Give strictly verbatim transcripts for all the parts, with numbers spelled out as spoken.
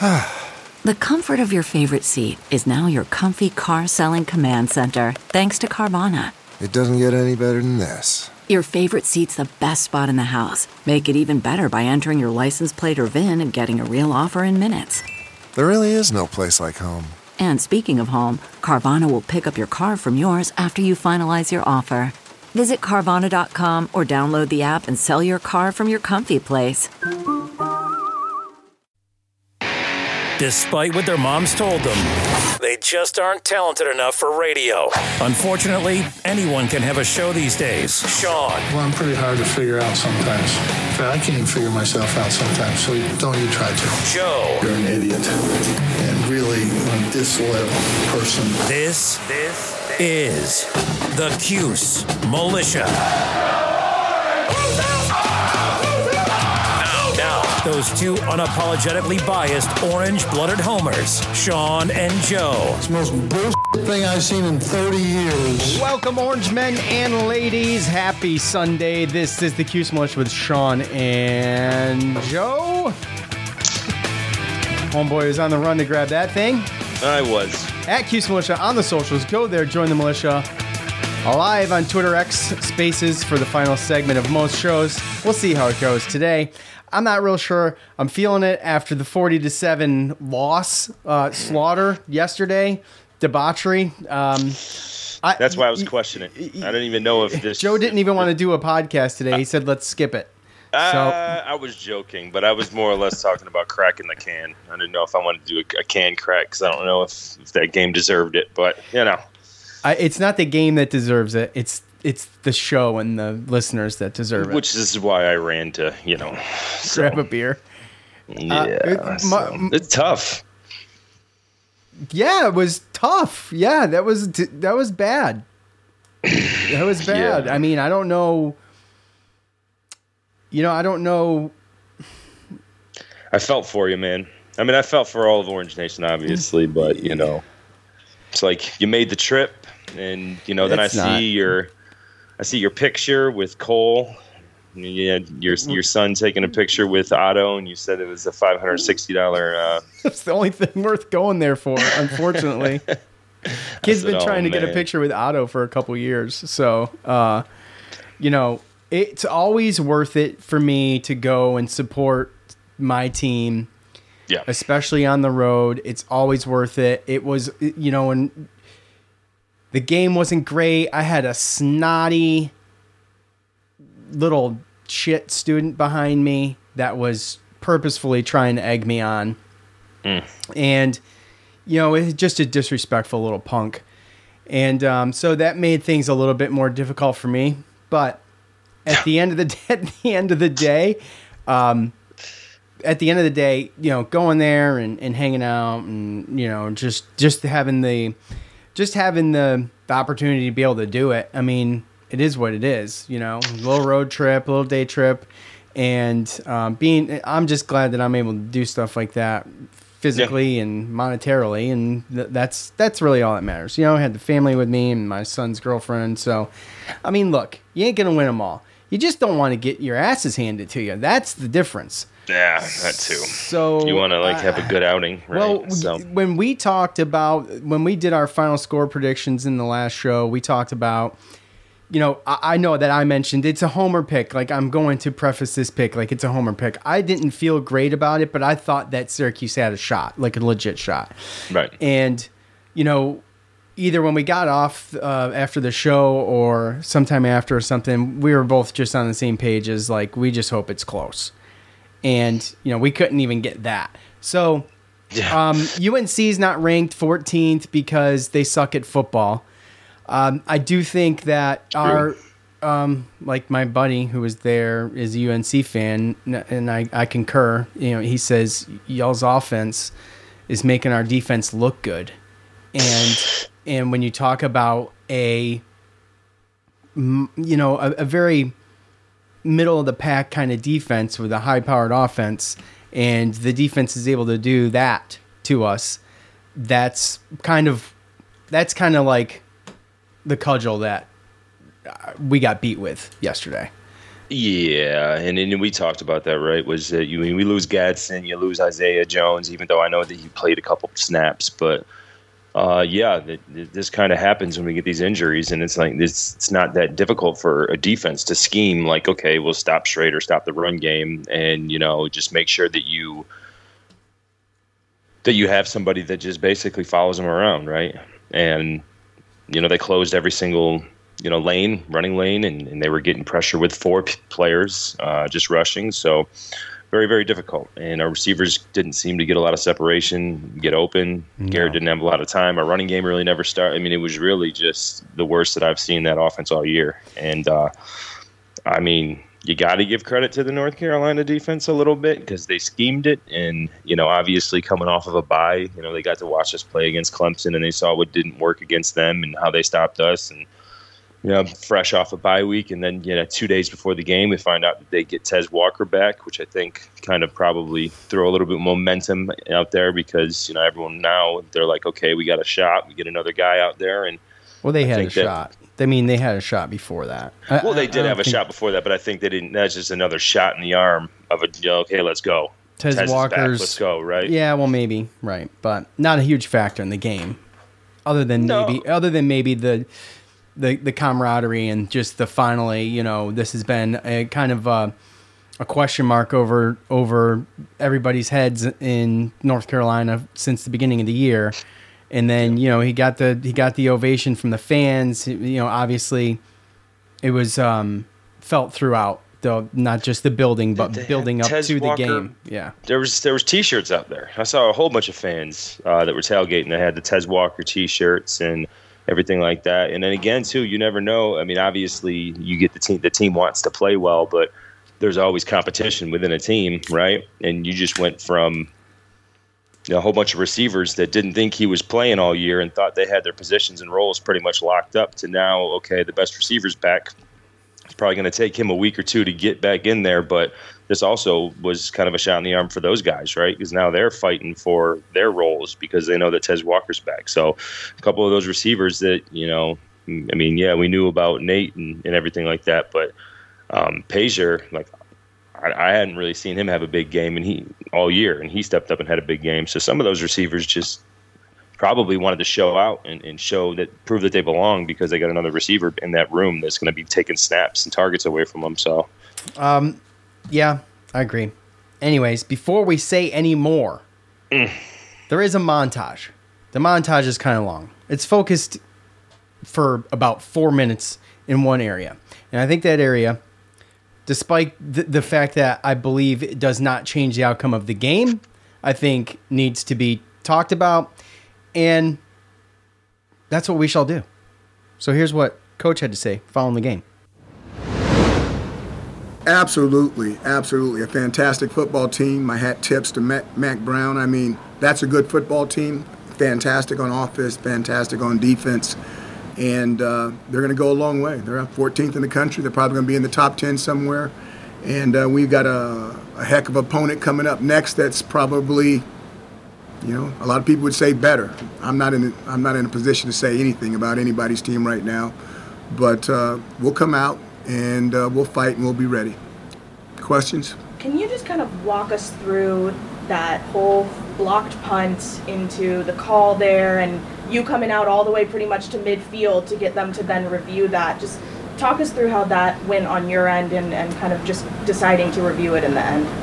The comfort of your favorite seat is now your comfy car selling command center, thanks to Carvana. It doesn't get any better than this. Your favorite seat's the best spot in the house. Make it even better by entering your license plate or V I N and getting a real offer in minutes. There really is no place like home. And speaking of home, Carvana will pick up your car from yours after you finalize your offer. Visit Carvana dot com or download the app and sell your car from your comfy place. Despite what their moms told them, they just aren't talented enough for radio. Unfortunately, anyone can have a show these days. Sean. Well, I'm pretty hard to figure out sometimes. In fact, I can't even figure myself out sometimes, so don't you try to. Joe. You're an idiot. And really a disloyal person. This, this is the Cuse Militia. Those two unapologetically biased, orange-blooded homers, Sean and Joe. It's the most bullshit thing I've seen in thirty years. Welcome, orange men and ladies. Happy Sunday. This is the Cuse Militia with Sean and Joe. Homeboy is on the run to grab that thing. I was. At Cuse Militia on the socials. Go there, join the militia. Live on Twitter X Spaces for the final segment of most shows. We'll see how it goes today. I'm not real sure. I'm feeling it after the forty to seven loss, uh, slaughter yesterday, debauchery. Um, I, That's why I was questioning. I didn't even know if this... Joe didn't even want to do a podcast today. He said, let's skip it. Uh, so, I was joking, but I was more or less talking about cracking the can. I didn't know if I wanted to do a, a can crack because I don't know if, if that game deserved it, but, you know. I, it's not the game that deserves it. It's It's the show and the listeners that deserve it. Which is why I ran to, you know, so. grab a beer. Yeah, uh, it, so. my, it's tough. Yeah, it was tough. Yeah, that was that was bad. That was bad. Yeah. I mean, I don't know. You know, I don't know. I felt for you, man. I mean, I felt for all of Orange Nation, obviously, but you know, it's like you made the trip, and you know, then it's I see not. your. I see your picture with Cole. You had your your son taking a picture with Otto, and you said it was a five hundred sixty dollars. Uh, That's the only thing worth going there for, unfortunately. Kid's been trying oh, to man. get a picture with Otto for a couple years. So, uh, you know, it's always worth it for me to go and support my team, yeah. especially on the road. It's always worth it. It was, you know, and the game wasn't great. I had a snotty little shit student behind me that was purposefully trying to egg me on. Mm. And, you know, it's just a disrespectful little punk. And um, so that made things a little bit more difficult for me. But at the end of the at the end of the day, um, at the end of the day, you know, going there and, and hanging out and, you know, just just having the Just having the, the opportunity to be able to do it. I mean, it is what it is, you know, a little road trip, a little day trip. And um, being, I'm just glad that I'm able to do stuff like that physically yeah. and monetarily. And th- that's, that's really all that matters. You know, I had the family with me and my son's girlfriend. So, I mean, look, you ain't going to win them all. You just don't want to get your asses handed to you. That's the difference. Yeah, that too. So you want to like have a good outing, right? Well, so. when we talked about when we did our final score predictions in the last show, we talked about, you know, I, I know that I mentioned it's a homer pick. Like I'm going to preface this pick like it's a homer pick. I didn't feel great about it, but I thought that Syracuse had a shot, like a legit shot. Right. And you know, either when we got off uh, after the show or sometime after or something, we were both just on the same page as like we just hope it's close. And, you know, we couldn't even get that. So yeah. um, U N C's not ranked fourteenth because they suck at football. Um, I do think that our, um, like my buddy who was there is a U N C fan, and I, I concur. You know, he says y'all's offense is making our defense look good. And and when you talk about a, you know, a, a very middle of the pack kind of defense with a high powered offense, and the defense is able to do that to us, that's kind of that's kind of like the cudgel that we got beat with yesterday. Yeah, and, and we talked about that, right? Was that you we lose Gadsden, you lose Isaiah Jones, even though I know that he played a couple snaps, but uh, yeah, that, this kind of happens when we get these injuries, and it's like this. It's not that difficult for a defense to scheme. Like, okay, we'll stop Schrader, stop the run game, and you know, just make sure that you that you have somebody that just basically follows them around, right? And you know, they closed every single you know lane, running lane, and, and they were getting pressure with four p- players uh, just rushing. So. Very, very difficult. And our receivers didn't seem to get a lot of separation, get open. No. Garrett didn't have a lot of time. Our running game really never started. I mean, it was really just the worst that I've seen that offense all year. And, uh, I mean, you got to give credit to the North Carolina defense a little bit because they schemed it. And, you know, obviously coming off of a bye, you know, they got to watch us play against Clemson and they saw what didn't work against them and how they stopped us. And, you know, fresh off a bye week, and then you know, two days before the game, we find out that they get Tez Walker back, which I think kind of probably throw a little bit of momentum out there because you know everyone now they're like, okay, we got a shot, we get another guy out there, and well, they I had a think that, shot. I mean, they had a shot before that. I, well, they did I, I have a think... shot before that, but I think they didn't. That's just another shot in the arm of a you know, okay, let's go. Tez, Tez Walker's, let's go, right? Yeah, well, maybe right, but not a huge factor in the game, other than no. maybe, other than maybe the. The the camaraderie and just the finally, you know, this has been a kind of a, a question mark over over everybody's heads in North Carolina since the beginning of the year, and then you know he got the he got the ovation from the fans. You know, obviously, it was um, felt throughout, though, not just the building, but they building up Tez to Walker, the game. Yeah, there was there was T-shirts out there. I saw a whole bunch of fans uh, that were tailgating. They had the Tez Walker T-shirts and everything like that. And then again, too, you never know. I mean, obviously, you get the team. The team wants to play well, but there's always competition within a team, right? And you just went from you know, a whole bunch of receivers that didn't think he was playing all year and thought they had their positions and roles pretty much locked up to now, okay, the best receiver's back. It's probably going to take him a week or two to get back in there, but this also was kind of a shot in the arm for those guys, right? Because now they're fighting for their roles because they know that Tez Walker's back. So a couple of those receivers that, you know, I mean, yeah, we knew about Nate and, and everything like that, but um, Pazier, like, I, I hadn't really seen him have a big game and he all year, and he stepped up and had a big game. So some of those receivers just probably wanted to show out and, and show that, prove that they belong because they got another receiver in that room that's going to be taking snaps and targets away from them. So, um, yeah, I agree. Anyways, before we say any more, mm. there is a montage. The montage is kind of long. It's focused for about four minutes in one area. And I think that area, despite the, the fact that I believe it does not change the outcome of the game, I think needs to be talked about. And that's what we shall do. So here's what Coach had to say following the game. Absolutely, absolutely. A fantastic football team. My hat tips to Mac, Mac Brown. I mean, that's a good football team. Fantastic on offense, fantastic on defense. And uh, they're going to go a long way. They're fourteenth in the country. They're probably going to be in the top ten somewhere. And uh, we've got a, a heck of an opponent coming up next that's probably, you know, a lot of people would say better. I'm not in a, I'm not in a position to say anything about anybody's team right now. But uh, we'll come out. And uh, we'll fight and we'll be ready. Questions? Can you just kind of walk us through that whole blocked punt into the call there and you coming out all the way pretty much to midfield to get them to then review that? Just talk us through how that went on your end and, and kind of just deciding to review it in the end.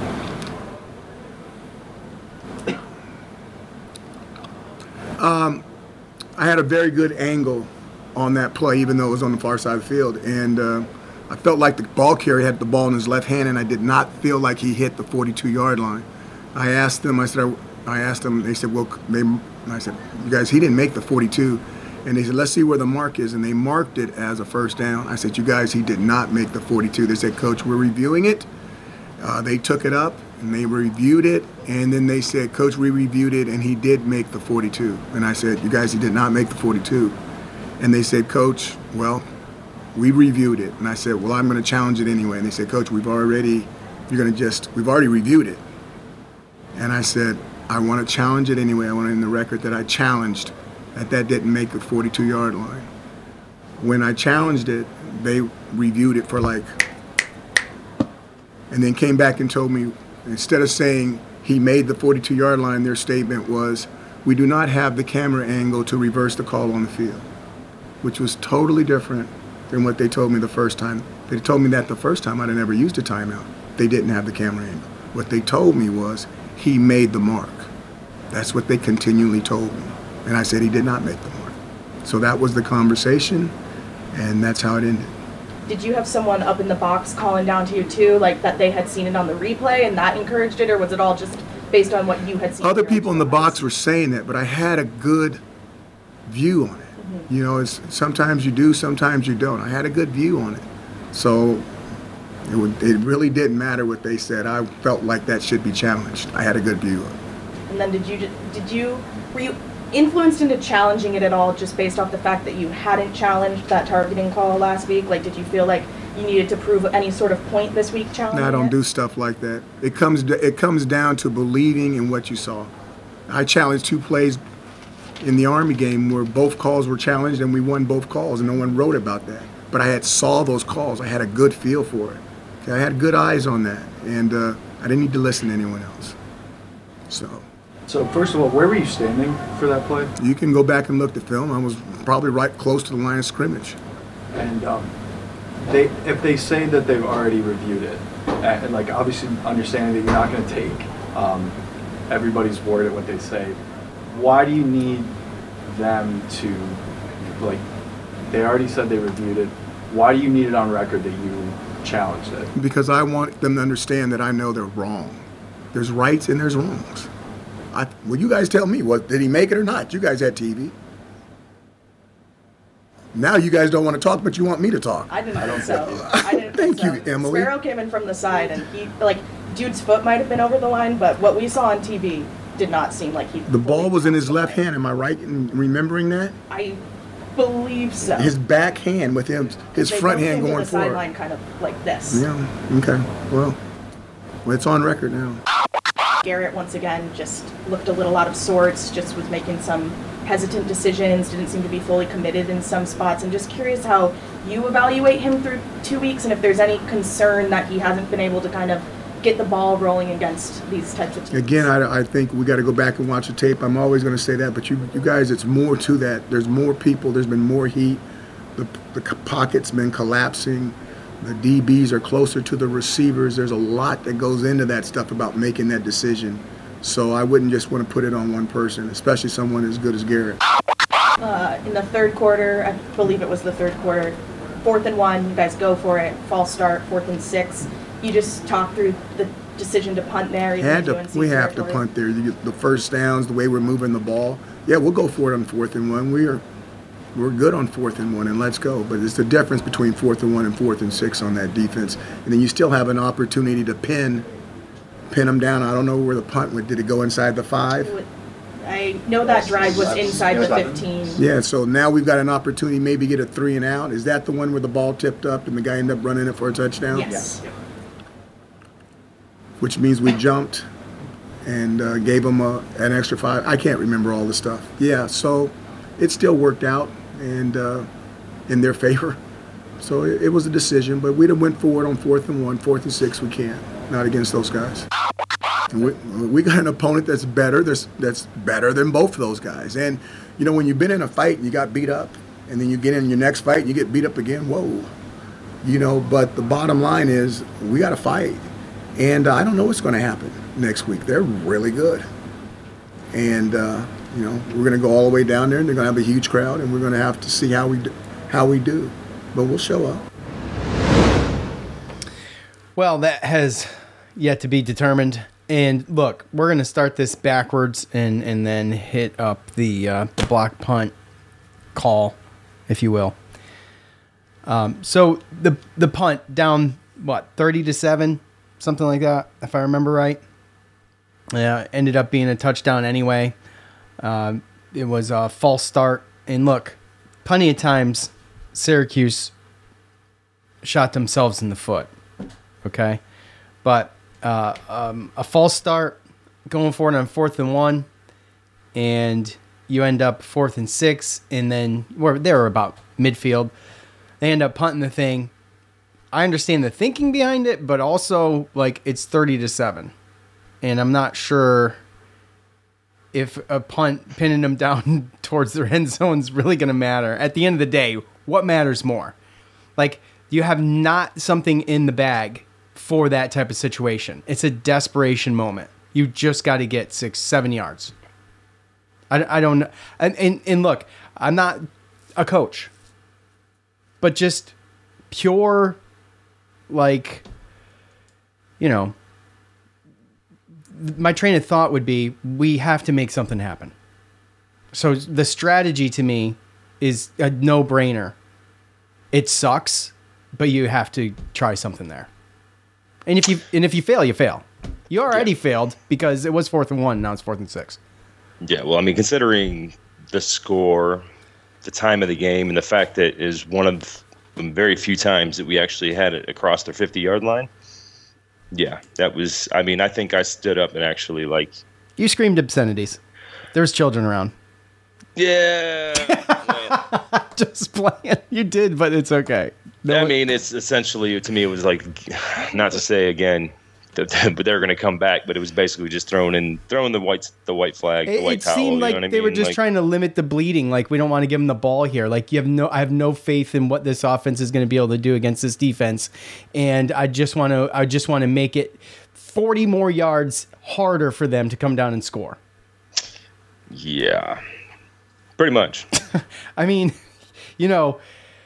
Um, I had a very good angle on that play, even though it was on the far side of the field. And uh, I felt like the ball carrier had the ball in his left hand, and I did not feel like he hit the forty-two-yard line. I asked them, I said, I asked them, they said, well, they, I said, you guys, he didn't make the forty-two. And they said, let's see where the mark is. And they marked it as a first down. I said, you guys, he did not make the forty-two. They said, Coach, we're reviewing it. Uh, they took it up, and they reviewed it. And then they said, Coach, we reviewed it, and he did make the forty-two. And I said, you guys, he did not make the forty-two. And they said, Coach, well, we reviewed it. And I said, well, I'm going to challenge it anyway. And they said, Coach, we've already, you're going to just, we've already reviewed it. And I said, I want to challenge it anyway. I want it in the record that I challenged that that didn't make the forty-two-yard line. When I challenged it, they reviewed it for like and then came back and told me, instead of saying he made the forty-two-yard line, their statement was, we do not have the camera angle to reverse the call on the field, which was totally different than what they told me the first time. They told me that the first time I'd never used a timeout. They didn't have the camera angle. What they told me was he made the mark. That's what they continually told me. And I said he did not make the mark. So that was the conversation, and that's how it ended. Did you have someone up in the box calling down to you too, like that they had seen it on the replay and that encouraged it, or was it all just based on what you had seen? Other people in the box were saying that, but I had a good view on it. Mm-hmm. You know, it's, sometimes you do, sometimes you don't. I had a good view on it. So it, would, it really didn't matter what they said. I felt like that should be challenged. I had a good view of it. And then did you, did you, were you influenced into challenging it at all just based off the fact that you hadn't challenged that targeting call last week? Like, did you feel like you needed to prove any sort of point this week challenging No, I don't it? do stuff like that. It comes it comes down to believing in what you saw. I challenged two plays in the Army game where both calls were challenged and we won both calls, and no one wrote about that. But I had saw those calls. I had a good feel for it. Okay, I had good eyes on that, and uh, I didn't need to listen to anyone else. So. So first of all, where were you standing for that play? You can go back and look at the film. I was probably right close to the line of scrimmage. And um, they, if they say that they've already reviewed it, and like obviously understanding that you're not going to take um, everybody's word at what they say, why do you need them to, like, they already said they reviewed it. Why do you need it on record that you challenged it? Because I want them to understand that I know they're wrong. There's rights and there's wrongs. I, well, you guys tell me, what did he make it or not? You guys had T V. Now you guys don't want to talk, but you want me to talk. I didn't I think so. I didn't Thank think you, so. Emily. Sparrow came in from the side, and he, like, dude's foot might have been over the line, but what we saw on T V did not seem like he... The ball was in his left hand. Am I right in remembering that? I believe so. His back hand with him, his they front both hand came to going the forward. sideline kind of like this. Yeah, okay. Well, well, it's on record now. Garrett, once again, just looked a little out of sorts, just was making some hesitant decisions, didn't seem to be fully committed in some spots. I'm just curious how you evaluate him through two weeks and if there's any concern that he hasn't been able to kind of get the ball rolling against these types of teams. Again, I, I think we got to go back and watch the tape. I'm always going to say that, but you, you guys, it's more to that. There's more people. There's been more heat. The, the pocket's been collapsing. The D Bs are closer to the receivers. There's a lot that goes into that stuff about making that decision. So I wouldn't just want to put it on one person, especially someone as good as Garrett. Uh, in the third quarter, I believe it was the third quarter, fourth and one, you guys go for it, false start, fourth and six. You just talk through the decision to punt there. Even Had to, we have to punt there. You get the first downs, the way we're moving the ball. Yeah, we'll go for it on fourth and one. We are, we're good on fourth and one, and let's go. But it's the difference between fourth and one and fourth and six on that defense. And then you still have an opportunity to pin, pin them down. I don't know where the punt went. Did it go inside the five? I know that drive was inside the fifteen. Yeah, so now we've got an opportunity maybe get a three and out. Is that the one where the ball tipped up and the guy ended up running it for a touchdown? Yes. Yeah. Which means we jumped and uh, gave them a, an extra five. I can't remember all the stuff. Yeah, so it still worked out and uh, in their favor. So it, it was a decision, but we'd have went forward on fourth and one, fourth and six. We can't, not against those guys. And we, we got an opponent that's better. That's that's better than both of those guys. And you know, when you've been in a fight and you got beat up, and then you get in your next fight and you get beat up again. Whoa, you know. But the bottom line is we got to fight. And uh, I don't know what's going to happen next week. They're really good. And, uh, you know, we're going to go all the way down there, and they're going to have a huge crowd, and we're going to have to see how we do, how we do. But we'll show up. Well, that has yet to be determined. And, look, we're going to start this backwards and, and then hit up the, uh, the block punt call, if you will. Um, so the the punt down, what, thirty to seven? Something like that, if I remember right. Yeah, ended up being a touchdown anyway. Um, it was a false start. And look, plenty of times Syracuse shot themselves in the foot. Okay? But uh, um, a false start, going for it on fourth and one, and you end up fourth and six, and then well, they were about midfield. They end up punting the thing. I understand the thinking behind it, but also like it's thirty to seven, and I'm not sure if a punt pinning them down towards their end zone is really going to matter. At the end of the day, what matters more? Like, you have not something in the bag for that type of situation. It's a desperation moment. You just got to get six, seven yards. I, I don't know. And, and, and look, I'm not a coach, but just pure, like, you know, my train of thought would be we have to make something happen. So the strategy to me is a no-brainer. It sucks, but you have to try something there. And if you and if you fail, you fail. You already yeah. failed because it was fourth and one, now it's fourth and six. Yeah, well, I mean, considering the score, the time of the game, and the fact that it is one of the very few times that we actually had it across their fifty-yard line. Yeah, that was, I mean, I think I stood up and actually, like... You screamed obscenities. There's children around. Yeah. Just playing. You did, but it's okay. No, I mean, it's essentially, to me, it was like, not to say again, that, but they're going to come back, but it was basically just throwing in, throwing the white, the white flag, the it, white it towel. It seemed like you know what they I mean? were just like, trying to limit the bleeding. Like, we don't want to give them the ball here. Like, you have no, I have no faith in what this offense is going to be able to do against this defense, and I just want to, I just want to make it forty more yards harder for them to come down and score. Yeah, pretty much. I mean, you know,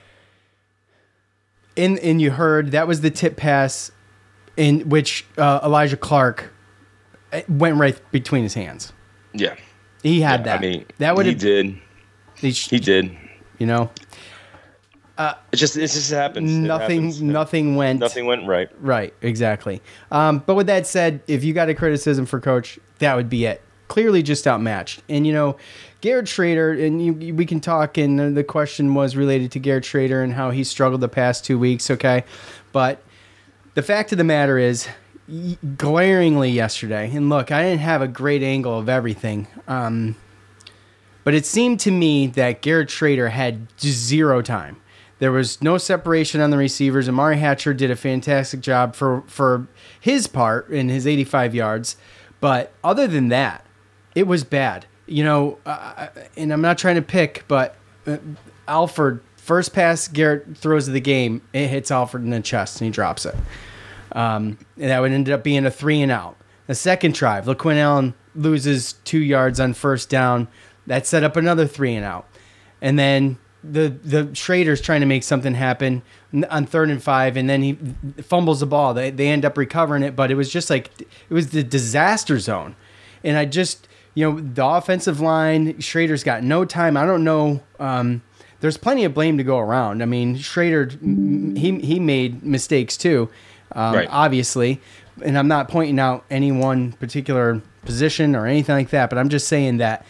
and and you heard that was the tip pass in which uh, Elijah Clark went right between his hands. Yeah, he had yeah, that. I mean, that would he did. He, he did. You know, uh, it just it just happens. Nothing, happens. nothing went. Nothing went right. Right, exactly. Um, but with that said, if you got a criticism for Coach, that would be it. Clearly, just outmatched. And you know, Garrett Shrader, and you, we can talk. And the question was related to Garrett Shrader and how he struggled the past two weeks. Okay, but the fact of the matter is, glaringly yesterday, and look, I didn't have a great angle of everything, um, but it seemed to me that Garrett Shrader had zero time. There was no separation on the receivers. Amari Hatcher did a fantastic job for, for his part in his eighty-five yards, but other than that, it was bad. You know, uh, and I'm not trying to pick, but uh, Alford, first pass Garrett throws of the game, it hits Alford in the chest and he drops it. Um, and that would end up being a three and out. The second drive, LaQuinn Allen loses two yards on first down. That set up another three and out. And then the the Schrader's trying to make something happen on third and five, and then he fumbles the ball. They they end up recovering it, but it was just like it was the disaster zone. And I just, you know, the offensive line, Schrader's got no time. I don't know. Um, there's plenty of blame to go around. I mean, Schrader, he he made mistakes too. Um, right. Obviously, and I'm not pointing out any one particular position or anything like that, but I'm just saying that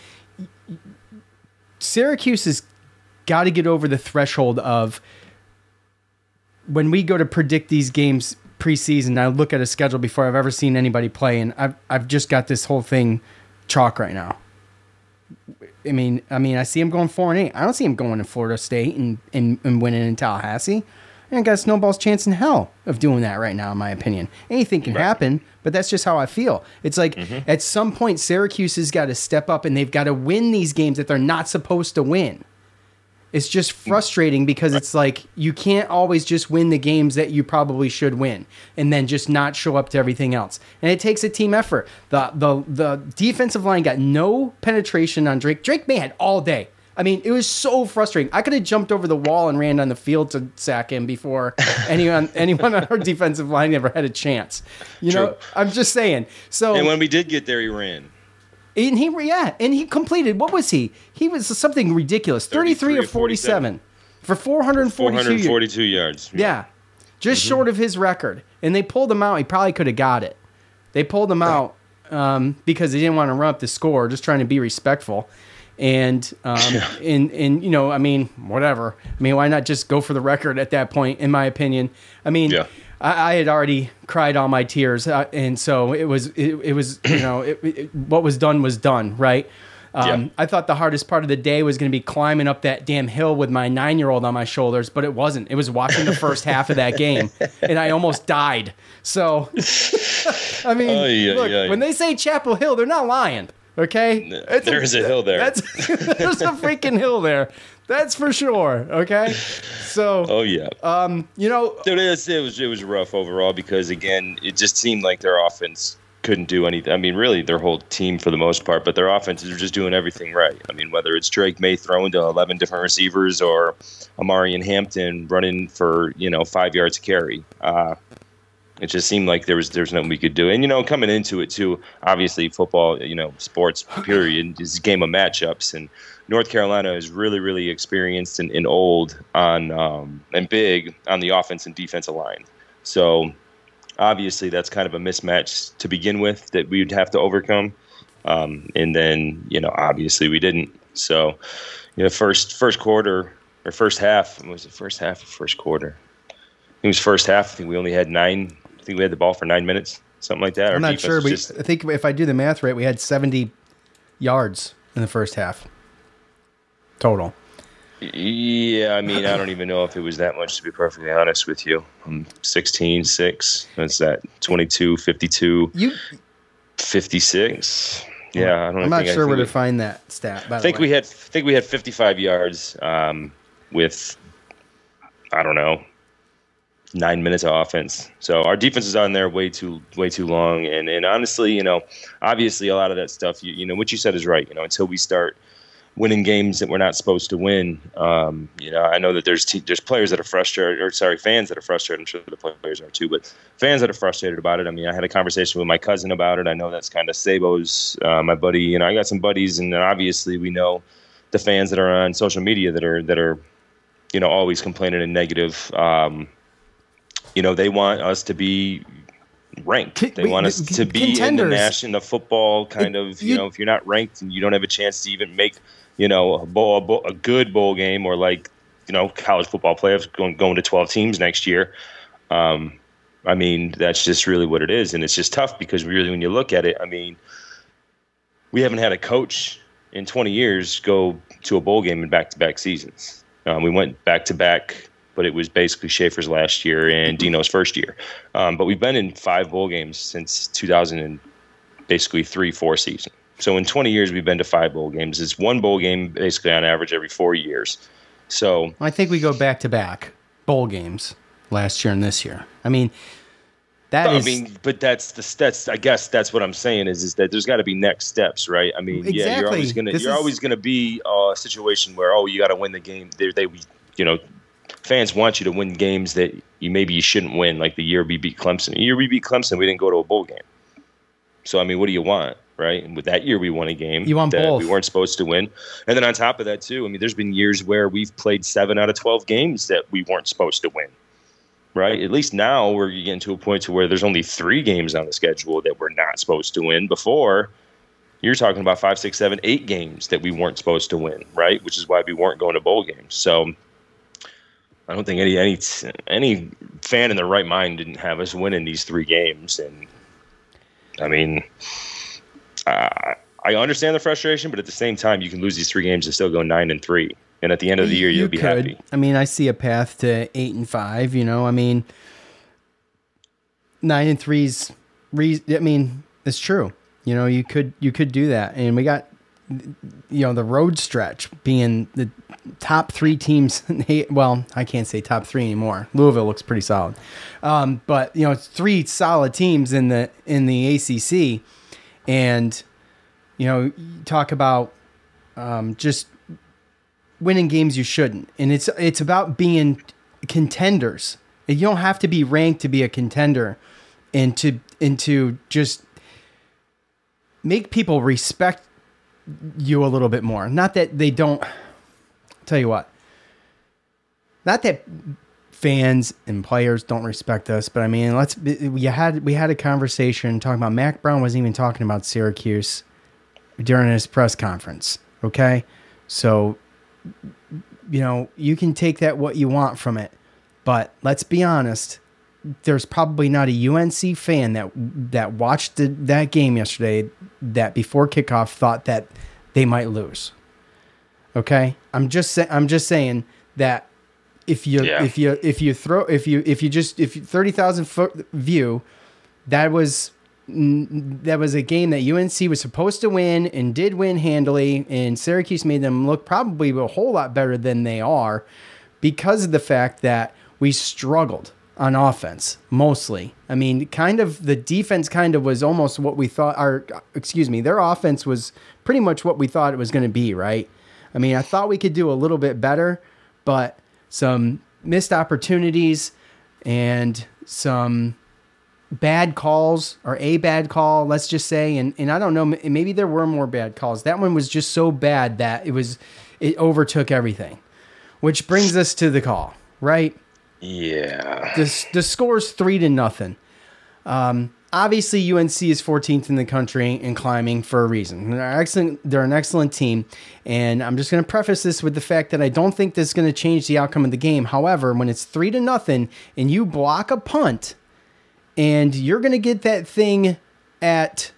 Syracuse has got to get over the threshold of when we go to predict these games preseason. I look at a schedule before I've ever seen anybody play, and I've I've just got this whole thing chalk right now. I mean, I mean, I see him going four and eight. I don't see him going to Florida State and and, and winning in Tallahassee. I ain't got a snowball's chance in hell of doing that right now, in my opinion. Anything can right. happen, but that's just how I feel. It's like mm-hmm. at some point, Syracuse has got to step up and they've got to win these games that they're not supposed to win. It's just frustrating because right. it's like you can't always just win the games that you probably should win and then just not show up to everything else. And it takes a team effort. The the the defensive line got no penetration on Drake. Drake May had all day. I mean, it was so frustrating. I could have jumped over the wall and ran on the field to sack him before anyone anyone on our defensive line ever had a chance. You True. know, I'm just saying. So, and when we did get there, he ran. And he, yeah, and he completed. What was he? He was something ridiculous. thirty-three or forty-seven for four hundred forty-two, four hundred forty-two yards. Yeah, yeah. just mm-hmm. short of his record. And they pulled him out. He probably could have got it. They pulled him out um, because they didn't want to run up the score, just trying to be respectful. And, um, yeah. and, and, you know, I mean, whatever. I mean, why not just go for the record at that point, in my opinion? I mean, yeah. I, I had already cried all my tears. Uh, and so it was, it, it was, you know, it, it, what was done was done, right? Um, yeah. I thought the hardest part of the day was going to be climbing up that damn hill with my nine-year-old on my shoulders, but it wasn't. It was watching the first half of that game, and I almost died. So, I mean, oh, yeah, look, yeah. when they say Chapel Hill, they're not lying, okay? It's There's a, a hill there. That's, there's a freaking hill there. That's for sure, okay? So, oh, yeah. Um, you know. It, is, it, was, it was rough overall because, again, it just seemed like their offense couldn't do anything. I mean, really, their whole team for the most part, but their offenses are just doing everything right. I mean, whether it's Drake May throwing to eleven different receivers or Amarian Hampton running for, you know, five yards carry. Uh, it just seemed like there was there's nothing we could do. And, you know, coming into it, too, obviously football, you know, sports, period, is a game of matchups. And North Carolina is really, really experienced and, and old on um, and big on the offense and defensive line. So, obviously, that's kind of a mismatch to begin with that we'd have to overcome. Um, and then, you know, obviously we didn't. So, you know, first first quarter or first half, was it first half or first quarter? It was first half. I think we only had nine. I think we had the ball for nine minutes, something like that. I'm Our not sure. We, just, I think if I do the math right, we had seventy yards in the first half total. Yeah, I mean, I don't even know if it was that much, to be perfectly honest with you. Um, sixteen six. What's that? twenty-two, fifty-two, you, fifty-six. Yeah, I don't I'm not think sure I where we, to find that stat. By I think the way. we had. I think we had fifty-five yards um, with, I don't know, nine minutes of offense. So our defense is on there way too, way too long. And and honestly, you know, obviously a lot of that stuff, you, you know, what you said is right. You know, until we start winning games that we're not supposed to win. Um, you know, I know that there's te- there's players that are frustrated, or sorry, fans that are frustrated. I'm sure the players are too, but fans that are frustrated about it. I mean, I had a conversation with my cousin about it. I know that's kind of Sabo's, uh, my buddy. You know, I got some buddies, and obviously we know the fans that are on social media that are that are, you know, always complaining and negative. Um, you know, they want us to be ranked. They want us to be in the national football kind of, you know, if you're not ranked and you don't have a chance to even make, you know, a, bowl, a, bowl, a good bowl game, or like, you know, college football playoffs going, going to twelve teams next year. Um, I mean, that's just really what it is. And it's just tough because really, when you look at it, I mean, we haven't had a coach in twenty years go to a bowl game in back-to-back seasons. Um, we went back-to-back, but it was basically Schaefer's last year and Dino's first year. Um, but we've been in five bowl games since two thousand and basically three, four season. So in twenty years, we've been to five bowl games. It's one bowl game basically on average every four years. So I think we go back to back bowl games last year and this year. I mean, that I is. I mean, but that's the that's. I guess that's what I'm saying is is that there's got to be next steps, right? I mean, exactly. yeah, you're always gonna this you're is, always gonna be a situation where oh, you got to win the game. They they you know. Fans want you to win games that you maybe you shouldn't win, like the year we beat Clemson. The year we beat Clemson, we didn't go to a bowl game. So, I mean, what do you want, right? And with that year, we won a game you want that both. we weren't supposed to win. And then on top of that, too, I mean, there's been years where we've played seven out of twelve games that we weren't supposed to win, right? At least now we're getting to a point to where there's only three games on the schedule that we're not supposed to win. Before, you're talking about five, six, seven, eight games that we weren't supposed to win, right? Which is why we weren't going to bowl games. So I don't think any any any fan in their right mind didn't have us winning these three games. And I mean, uh, I understand the frustration, but at the same time, you can lose these three games and still go nine and three. And at the end of the year, you'll you be could. happy. I mean, I see a path to eight and five. You know, I mean, nine and three's. Re- I mean, it's true. You know, you could you could do that, and we got, you know, the road stretch being the top three teams. Well, I can't say top three anymore. Louisville looks pretty solid, um, but you know, it's three solid teams in the in the A C C, and you know, you talk about um, just winning games you shouldn't, and it's it's about being contenders. You don't have to be ranked to be a contender, and to and to just make people respect you a little bit more. Not that they don't. Tell you what, not that fans and players don't respect us, but I mean, let's. We had we had a conversation talking about Mac Brown wasn't even talking about Syracuse during his press conference. Okay, so you know you can take that what you want from it, but let's be honest. There's probably not a U N C fan that that watched the, that game yesterday that before kickoff thought that they might lose. Okay, I'm just sa- I'm just saying that if you yeah. if you if you throw if you if you just if you, thirty thousand foot view, that was that was a game that U N C was supposed to win and did win handily, and Syracuse made them look probably a whole lot better than they are because of the fact that we struggled on offense mostly. I mean, kind of the defense kind of was almost what we thought. Our excuse me, their offense was pretty much what we thought it was going to be, right? I mean, I thought we could do a little bit better, but some missed opportunities and some bad calls, or a bad call, let's just say. And, and I don't know, maybe there were more bad calls. That one was just so bad that it was, it overtook everything, which brings us to the call, right? Yeah. The, the score's three to nothing. Um, Obviously, U N C is fourteenth in the country and climbing for a reason. They're excellent. They're an excellent team, and I'm just going to preface this with the fact that I don't think this is going to change the outcome of the game. However, when it's three to nothing and you block a punt, and you're going to get that thing at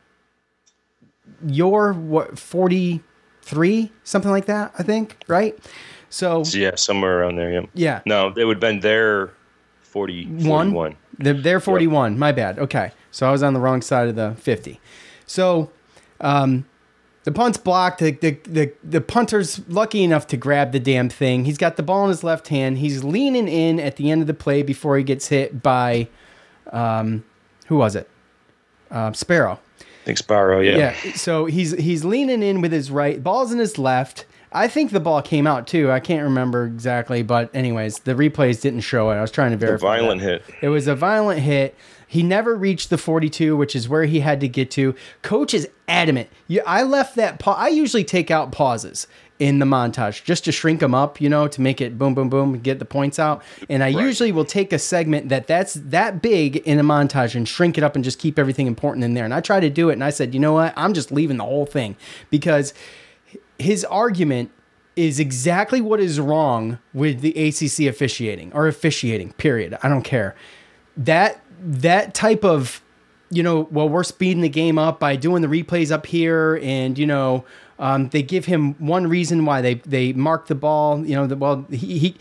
your what forty-three, something like that, I think, right? So yeah, somewhere around there. Yeah. Yeah. No, it would have been their forty, forty-one. They're, they're forty-one. Yep. My bad. Okay. So I was on the wrong side of the fifty. So um, the punt's blocked. The, the, the, the punter's lucky enough to grab the damn thing. He's got the ball in his left hand. He's leaning in at the end of the play before he gets hit by, um, who was it? Uh, Sparrow. I think Sparrow, yeah. Yeah. So he's he's leaning in with his right. Ball's in his left. I think the ball came out too. I can't remember exactly, but anyways, the replays didn't show it. I was trying to verify. A violent that. hit. It was a violent hit. He never reached the forty-two, which is where he had to get to. Coach is adamant. You, I left that. Pa- I usually take out pauses in the montage just to shrink them up, you know, to make it boom, boom, boom, get the points out. And I right. usually will take a segment that that's that big in a montage and shrink it up and just keep everything important in there. And I tried to do it, and I said, you know what? I'm just leaving the whole thing because his argument is exactly what is wrong with the A C C officiating or officiating, period. I don't care. That that type of, you know, well, we're speeding the game up by doing the replays up here, and, you know, um, they give him one reason why they, they mark the ball, you know, the, well, he, he,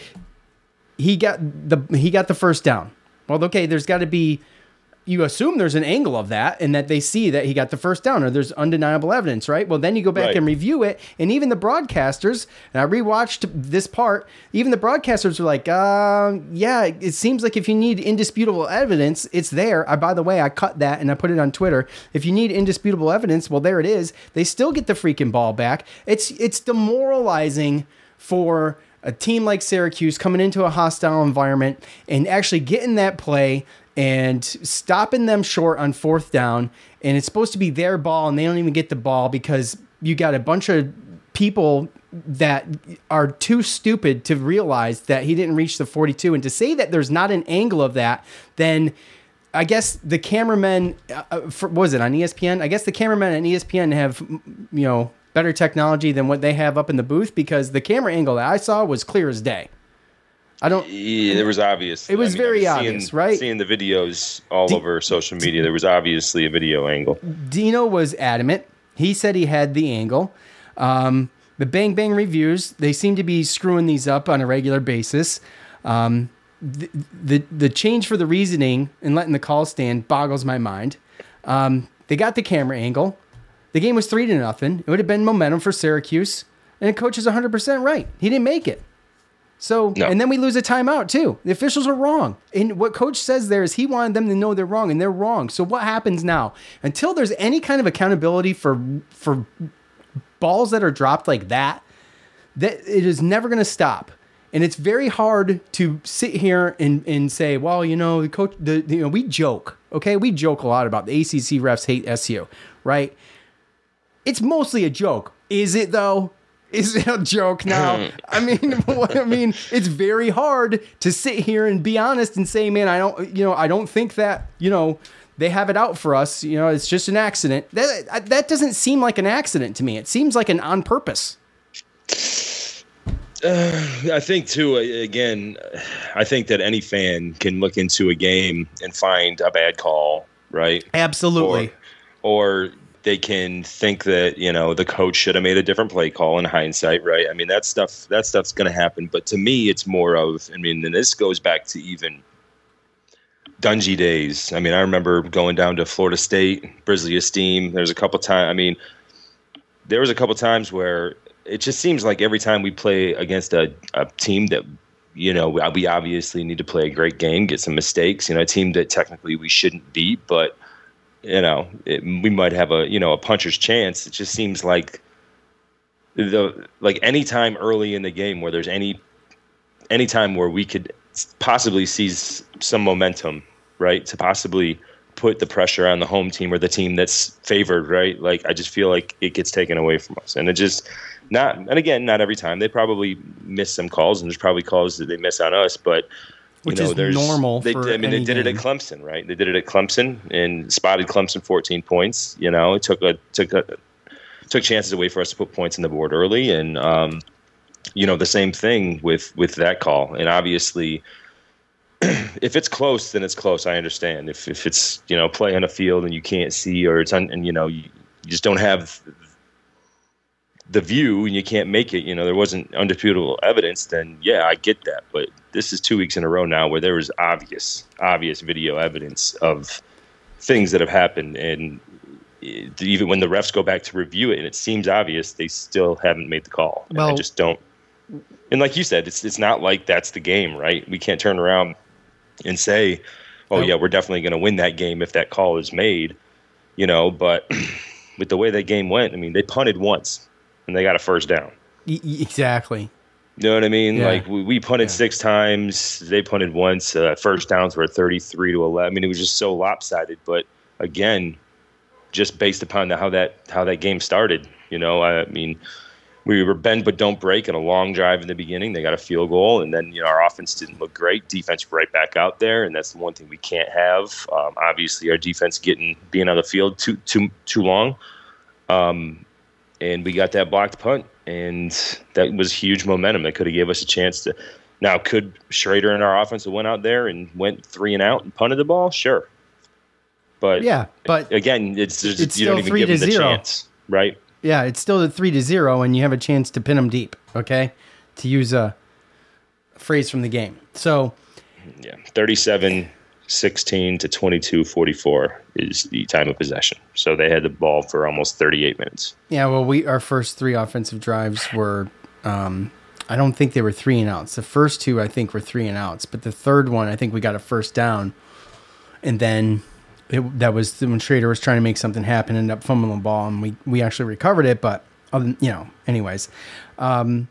he got the, he got the first down. Well, okay, there's got to be, you assume there's an angle of that and that they see that he got the first down or there's undeniable evidence, right? Well, then you go back right. and review it. And even the broadcasters, and I rewatched this part, even the broadcasters were like, uh, yeah, it seems like if you need indisputable evidence, it's there. I, by the way, I cut that and I put it on Twitter. If you need indisputable evidence, well, there it is. They still get the freaking ball back. It's, it's demoralizing for a team like Syracuse coming into a hostile environment and actually getting that play and stopping them short on fourth down, and it's supposed to be their ball, and they don't even get the ball because you got a bunch of people that are too stupid to realize that he didn't reach the forty-two. And to say that there's not an angle of that, then I guess the cameramen, uh, for, what was it, on E S P N? I guess the cameramen on E S P N have, you know, better technology than what they have up in the booth, because the camera angle that I saw was clear as day. I don't. Yeah, there was obvious. It was I mean, very was obvious, seeing, right? Seeing the videos all D- over social media, there was obviously a video angle. Dino was adamant. He said he had the angle. Um, the Bang Bang reviews, they seem to be screwing these up on a regular basis. Um, the, the the change for the reasoning and letting the call stand boggles my mind. Um, they got the camera angle. The game was three to nothing. It would have been momentum for Syracuse, and the coach is one hundred percent right. He didn't make it. So, no. And then we lose a timeout too. The officials are wrong. And what coach says there is he wanted them to know they're wrong, and they're wrong. So what happens now? Until there's any kind of accountability for for balls that are dropped like that, that it is never going to stop. And it's very hard to sit here and, and say, well, you know, the coach, the, you know, we joke, okay? We joke a lot about the A C C refs hate S U, right? It's mostly a joke. Is it though? Is it a joke now? I mean, I mean, it's very hard to sit here and be honest and say, man, I don't, you know, I don't think that, you know, they have it out for us. You know, it's just an accident. That that doesn't seem like an accident to me. It seems like an on purpose. Uh, I think too, again, I think that any fan can look into a game and find a bad call, right? Absolutely. Or, or they can think that, you know, the coach should have made a different play call in hindsight, right? I mean, that stuff, that stuff's going to happen. But to me, it's more of, I mean, and this goes back to even Dungy days. I mean, I remember going down to Florida State, Brisley Esteem. There's a couple times, I mean, there was a couple times where it just seems like every time we play against a, a team that, you know, we obviously need to play a great game, get some mistakes, you know, a team that technically we shouldn't beat, but you know, it, we might have a, you know, a puncher's chance. It just seems like the, like any time early in the game where there's any, any time where we could possibly seize some momentum, right, to possibly put the pressure on the home team or the team that's favored, right? Like, I just feel like it gets taken away from us. And it just not, and again, not every time. They probably miss some calls, and there's probably calls that they miss on us, but You Which know, is there's, normal they, for I mean, any they did game. it at Clemson, right? They did it at Clemson and spotted Clemson fourteen points. You know, it took a took a took chances away for us to put points on the board early, and um, you know, the same thing with with that call. And obviously, if it's close, then it's close. I understand. If if it's, you know, play on a field and you can't see, or it's un, and you know you, you just don't have the view and you can't make it, you know, there wasn't undisputable evidence, then yeah, I get that. But this is two weeks in a row now where there was obvious, obvious video evidence of things that have happened. And it, even when the refs go back to review it and it seems obvious, they still haven't made the call. And Well, I just don't. And like you said, it's it's not like that's the game, right? We can't turn around and say, oh, yeah, we're definitely going to win that game if that call is made, you know. But with the way that game went, I mean, they punted once and they got a first down. E- exactly. You know what I mean? Yeah. Like, we, we punted Yeah. six times. They punted once. Uh, first downs were thirty-three to eleven. I mean, it was just so lopsided. But, again, just based upon the, how that how that game started, you know, I mean, we were bend but don't break in a long drive in the beginning. They got a field goal, and then, you know, our offense didn't look great. Defense right back out there, and that's the one thing we can't have. Um, obviously, our defense getting being on the field too too too long. Um, and we got that blocked punt, and that was huge momentum. That could have gave us a chance to. Now, could Schrader and our offense have went out there and went three and out and punted the ball? Sure. But Yeah, but again, it's, just, it's you don't still even three give to them the zero. chance, right? yeah, it's still a three to zero, and you have a chance to pin them deep. Okay, to use a phrase from the game. So Yeah, thirty-seven sixteen to twenty-two forty-four is the time of possession. So they had the ball for almost thirty-eight minutes. yeah, well, we our first three offensive drives were. Um, I don't think they were three and outs. The first two, I think, were three and outs, but the third one, I think we got a first down, and then it, that was when Schrader was trying to make something happen, ended up fumbling the ball, and we we actually recovered it. But um, you know, anyways, um,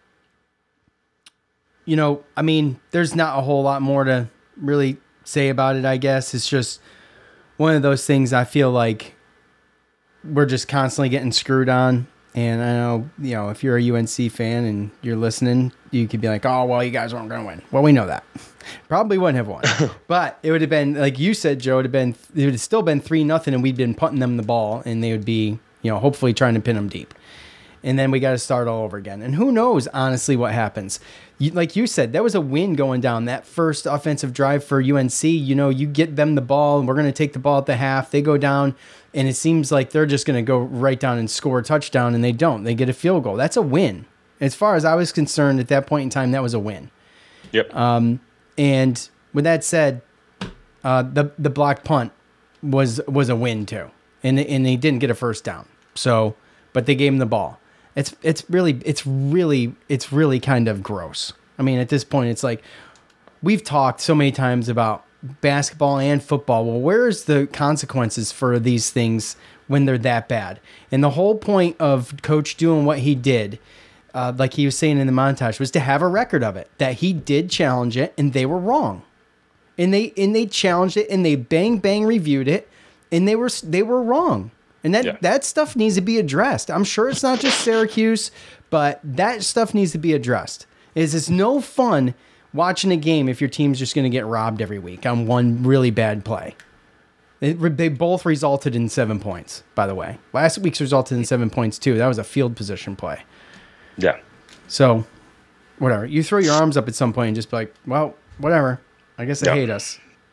you know, I mean, there's not a whole lot more to really say about it. I guess it's just one of those things. I feel like we're just constantly getting screwed on. And I know, you know, if you're a U N C fan and you're listening, you could be like, oh, well, you guys aren't going to win. Well, we know that. Probably wouldn't have won. But it would have been, like you said, Joe, it would have been, it would have still been three nothing, and we'd been punting them the ball, and they would be, you know, hopefully trying to pin them deep. And then we got to start all over again. And who knows, honestly, what happens. You, like you said, that was a win going down. That first offensive drive for U N C, you know, you get them the ball, and we're going to take the ball at the half. They go down, and it seems like they're just going to go right down and score a touchdown, and they don't. They get a field goal. That's a win. As far as I was concerned at that point in time, that was a win. Yep. Um, and with that said, uh, the the blocked punt was was a win too, and and they didn't get a first down. So, but they gave him the ball. It's it's really it's really it's really kind of gross. I mean, at this point, it's like we've talked so many times about basketball and football. Well, where's the consequences for these things when they're that bad? And the whole point of Coach doing what he did, uh, like he was saying in the montage, was to have a record of it, that he did challenge it and they were wrong. And they and they challenged it and they bang bang reviewed it and they were they were wrong. And that, Yeah. that stuff needs to be addressed. I'm sure it's not just Syracuse, but that stuff needs to be addressed. It's it's no fun watching a game if your team's just going to get robbed every week on one really bad play. It, they both resulted in seven points, by the way. Last week's resulted in seven points, too. That was a field position play. Yeah. So, whatever. You throw your arms up at some point and just be like, well, whatever. I guess they Yeah. hate us.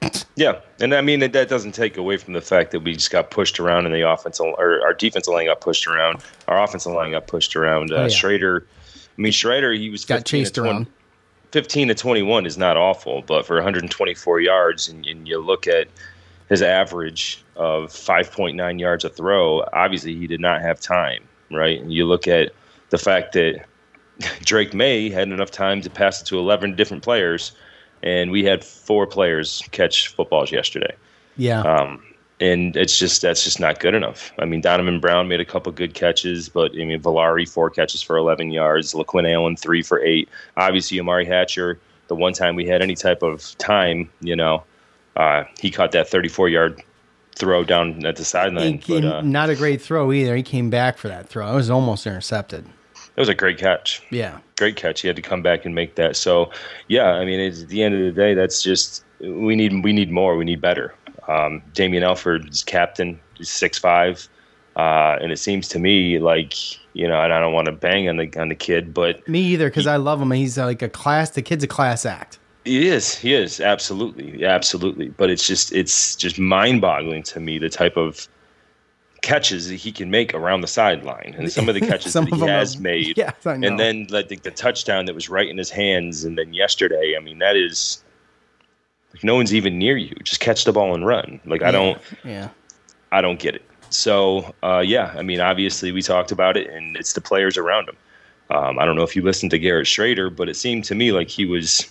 Yeah, and I mean, that doesn't take away from the fact that we just got pushed around in the offensive, or our defensive line got pushed around. Our offensive line got pushed around. Uh, oh, yeah. Schrader, I mean, Schrader, he was got chased around. fifteen to twenty-one is not awful, but for one hundred twenty-four yards, and, and you look at his average of five point nine yards a throw, obviously he did not have time, right? And you look at the fact that Drake May had enough time to pass it to eleven different players, and we had four players catch footballs yesterday. Yeah. Um, and it's just, that's just not good enough. I mean, Donovan Brown made a couple good catches, but I mean, Valari, four catches for eleven yards, LaQuinn Allen, three for eight. Obviously, Amari Hatcher, the one time we had any type of time, you know, uh, he caught that thirty-four yard throw down at the sideline. But, uh, not a great throw either. He came back for that throw. It was almost intercepted. It was a great catch. Yeah. Great catch. He had to come back and make that. So, yeah, I mean, it's, at the end of the day, that's just, we need we need more. We need better. Um, Damian Alford is captain. He's six five. Uh, and it seems to me like, you know, and I don't want to bang on the on the kid, but... Me either, because I love him. He's like a class, the kid's a class act. He is. He is. Absolutely. Absolutely. But it's just, it's just mind-boggling to me, the type of catches that he can make around the sideline, and some of the catches that he has are, made, yes, I know. And then like the, the touchdown that was right in his hands, and then yesterday, I mean, that is like no one's even near you. Just catch the ball and run. Like I yeah, don't, yeah, I don't get it. So uh, yeah, I mean, obviously we talked about it, and it's the players around him. Um, I don't know if you listened to Garrett Schrader, but it seemed to me like he was.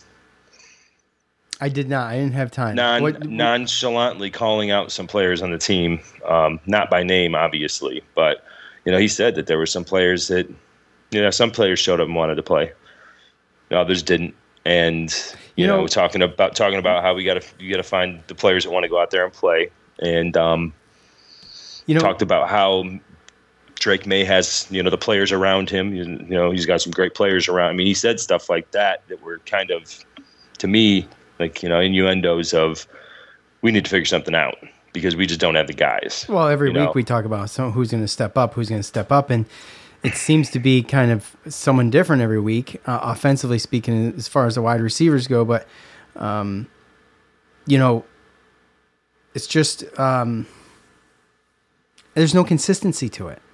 I did not. I didn't have time. Non, what, nonchalantly calling out some players on the team, um, not by name, obviously, but you know, he said that there were some players that, you know, some players showed up and wanted to play, others didn't, and you, you know, know, talking about talking about how we got to you got to find the players that want to go out there and play, and um, you know, talked about how Drake May has, you know, the players around him. You, you know, he's got some great players around. I mean, he said stuff like that that were kind of, to me, like, you know, innuendos of we need to figure something out because we just don't have the guys. Well, every week know? we talk about so who's going to step up, who's going to step up, and it seems to be kind of someone different every week, uh, offensively speaking, as far as the wide receivers go. But, um, you know, it's just um, there's no consistency to it.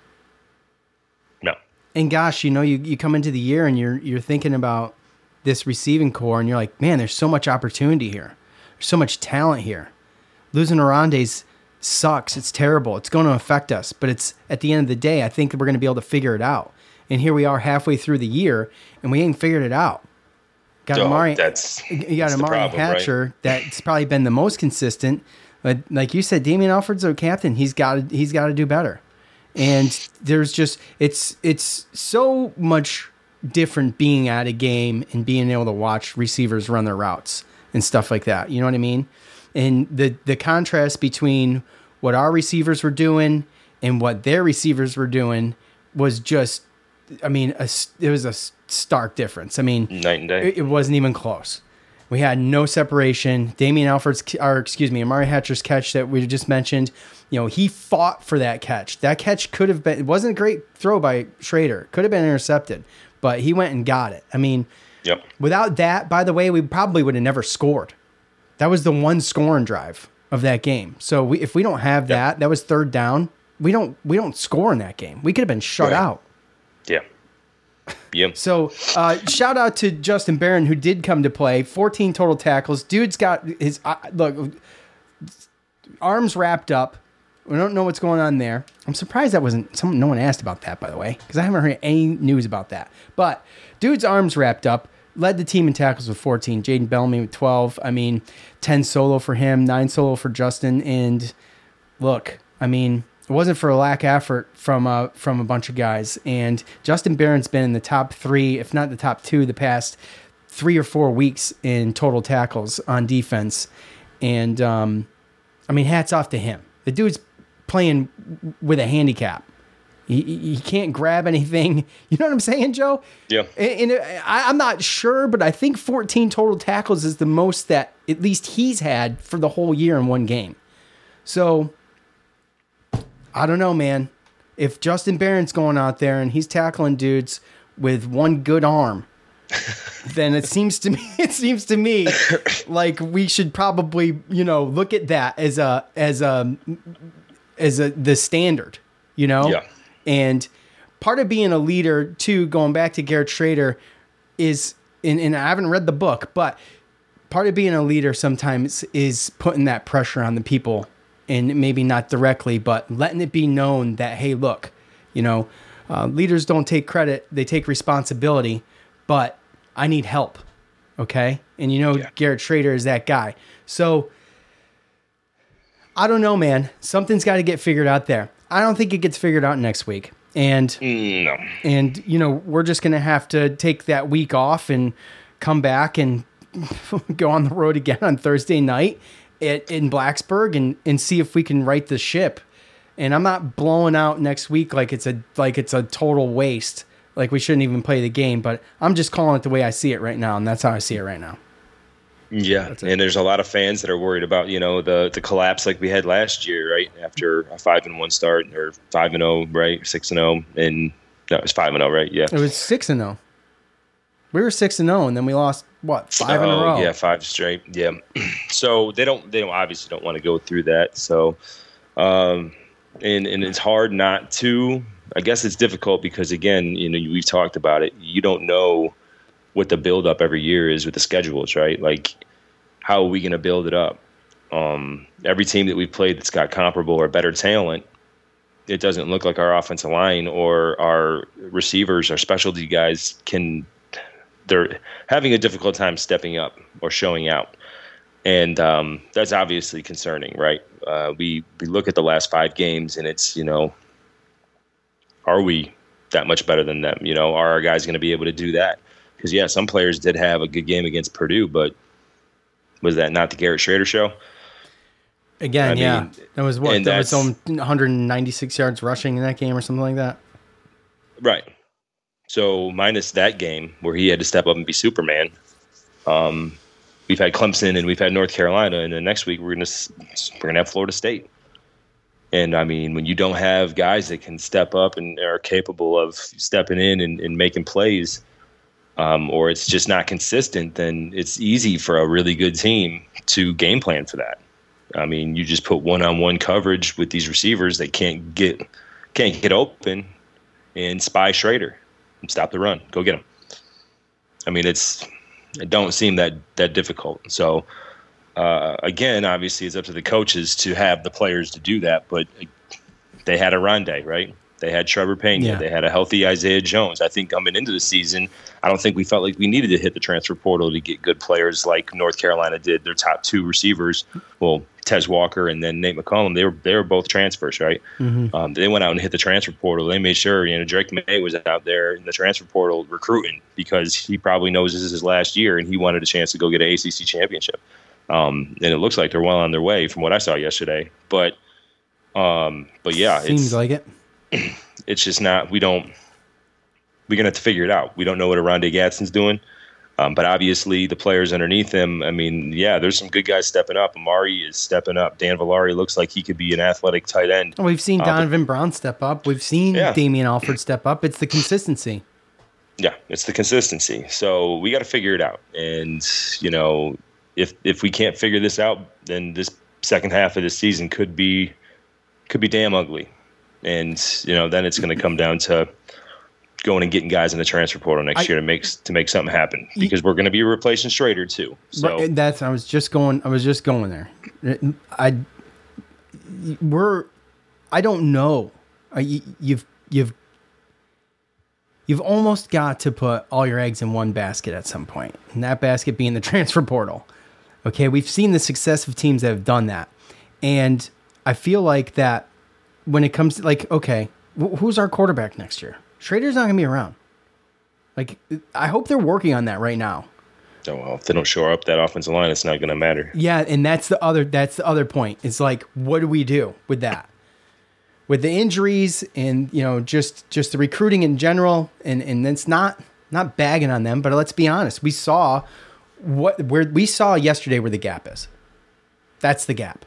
No. And gosh, you know, you, you come into the year and you're you're thinking about this receiving core, and you're like, man, there's so much opportunity here. There's so much talent here. Losing Arandes sucks. It's terrible. It's going to affect us. But it's at the end of the day, I think that we're going to be able to figure it out. And here we are halfway through the year, and we ain't figured it out. Got oh, Amari, that's, you got that's Amari problem, Hatcher right? that's probably been the most consistent. But like you said, Damian Alford's a captain. He's got he's got to do better. And there's just it's it's so much different being at a game and being able to watch receivers run their routes and stuff like that. You know what I mean? And the, the contrast between what our receivers were doing and what their receivers were doing was just, I mean, a, it was a stark difference. I mean, night and day. It, it wasn't even close. We had no separation. Damian Alford's, or excuse me, Amari Hatcher's catch that we just mentioned, you know, he fought for that catch. That catch could have been, it wasn't a great throw by Schrader. Could have been intercepted. But he went and got it. I mean, yep. Without that, by the way, we probably would have never scored. That was the one scoring drive of that game. So we, if we don't have that, yep. that was third down. We don't we don't score in that game. We could have been shut right. out. Yeah. Yep. So uh, shout out to Justin Barron, who did come to play. fourteen total tackles. Dude's got his uh, look arms wrapped up. We don't know what's going on there. I'm surprised that wasn't someone. No one asked about that, by the way, because I haven't heard any news about that. But dude's arms wrapped up. Led the team in tackles with fourteen. Jaden Bellamy with twelve. I mean, ten solo for him, nine solo for Justin. And look, I mean, it wasn't for a lack of effort from uh, from a bunch of guys. And Justin Barron's been in the top three, if not the top two, the past three or four weeks in total tackles on defense. And um, I mean, hats off to him. The dude's playing with a handicap. He, he can't grab anything. You know what I'm saying, Joe? Yeah. And, and I, I'm not sure, but I think fourteen total tackles is the most that at least he's had for the whole year in one game. So, I don't know, man. If Justin Barron's going out there and he's tackling dudes with one good arm, then it seems to me it seems to me like we should probably, you know, look at that as a as a as a the standard, you know? Yeah. And part of being a leader too, going back to Garrett Schrader, is and, and I haven't read the book, but part of being a leader sometimes is putting that pressure on the people, and maybe not directly, but letting it be known that, hey, look, you know, uh, leaders don't take credit, they take responsibility, but I need help. Okay. And you know, yeah. Garrett Schrader is that guy. So I don't know, man, something's got to get figured out there. I don't think it gets figured out next week. And, no. and, you know, we're just going to have to take that week off and come back and go on the road again on Thursday night at, in Blacksburg and, and see if we can right the ship. And I'm not blowing out next week like it's a, like it's a total waste. Like we shouldn't even play the game, but I'm just calling it the way I see it right now. And that's how I see it right now. Yeah. And there's a lot of fans that are worried about, you know, the, the collapse like we had last year, right? After a five and one start, or five and oh, right? Six and oh. And no, it was five and oh, right? Yeah. It was six and oh. We were six and oh, and then we lost what, five oh, in a row? Yeah, five straight. Yeah. So they don't, they don't obviously don't want to go through that. So, um, and, and it's hard not to, I guess it's difficult because again, you know, we've talked about it. You don't know what the build up every year is with the schedules, right? Like, how are we going to build it up? Um, every team that we've played that's got comparable or better talent, it doesn't look like our offensive line or our receivers, our specialty guys can, they're having a difficult time stepping up or showing out. And um, that's obviously concerning, right? Uh, we, we look at the last five games and it's, you know, are we that much better than them? You know, are our guys going to be able to do that? Because, yeah, some players did have a good game against Purdue, but was that not the Garrett Schrader show? Again, I yeah. Mean, that was what? That was some one hundred ninety-six yards rushing in that game or something like that? Right. So minus that game where he had to step up and be Superman, um, we've had Clemson and we've had North Carolina, and then next week we're going to we're gonna have Florida State. And, I mean, when you don't have guys that can step up and are capable of stepping in and, and making plays, Um, or it's just not consistent, then it's easy for a really good team to game plan for that. I mean, you just put one-on-one coverage with these receivers that can't get can't get open, and spy Schrader and stop the run. Go get him. I mean, it's it don't seem that that difficult. So uh, again, obviously, it's up to the coaches to have the players to do that. But they had a Rondé, right? They had Trevor Pena. Yeah. They had a healthy Isaiah Jones. I think coming into the season, I don't think we felt like we needed to hit the transfer portal to get good players like North Carolina did. Their top two receivers, well, Tez Walker and then Nate McCollum, they were they were both transfers, right? Mm-hmm. Um, they went out and hit the transfer portal. They made sure, you know, Drake May was out there in the transfer portal recruiting because he probably knows this is his last year and he wanted a chance to go get an A C C championship. Um, and it looks like they're well on their way from what I saw yesterday. But, um, but yeah, seems it's, like it. It's just not, we don't, we're going to have to figure it out. We don't know what Rondé Gadsden's doing. Um, but obviously the players underneath him, I mean, yeah, there's some good guys stepping up. Amari is stepping up. Dan Villari looks like he could be an athletic tight end. We've seen Donovan uh, but, Brown step up. We've seen yeah. Damian Alford step up. It's the consistency. Yeah, it's the consistency. So we got to figure it out. And, you know, if if we can't figure this out, then this second half of the season could be could be damn ugly. And, you know, then it's going to come down to going and getting guys in the transfer portal next I, year to make to make something happen because we're going to be replacing Schrader too. So that's I was just going I was just going there. I we're I don't know. You've you've you've almost got to put all your eggs in one basket at some point, and that basket being the transfer portal. Okay, we've seen the success of teams that have done that, and I feel like that. When it comes to, like, okay, who's our quarterback next year? Schrader's not going to be around. Like, I hope they're working on that right now. Oh, well, if they don't shore up that offensive line, it's not going to matter. Yeah, and that's the other that's the other point. It's like, what do we do with that? With the injuries and, you know, just just the recruiting in general, and and it's not not bagging on them, but let's be honest. We saw what where we saw yesterday where the gap is. That's the gap.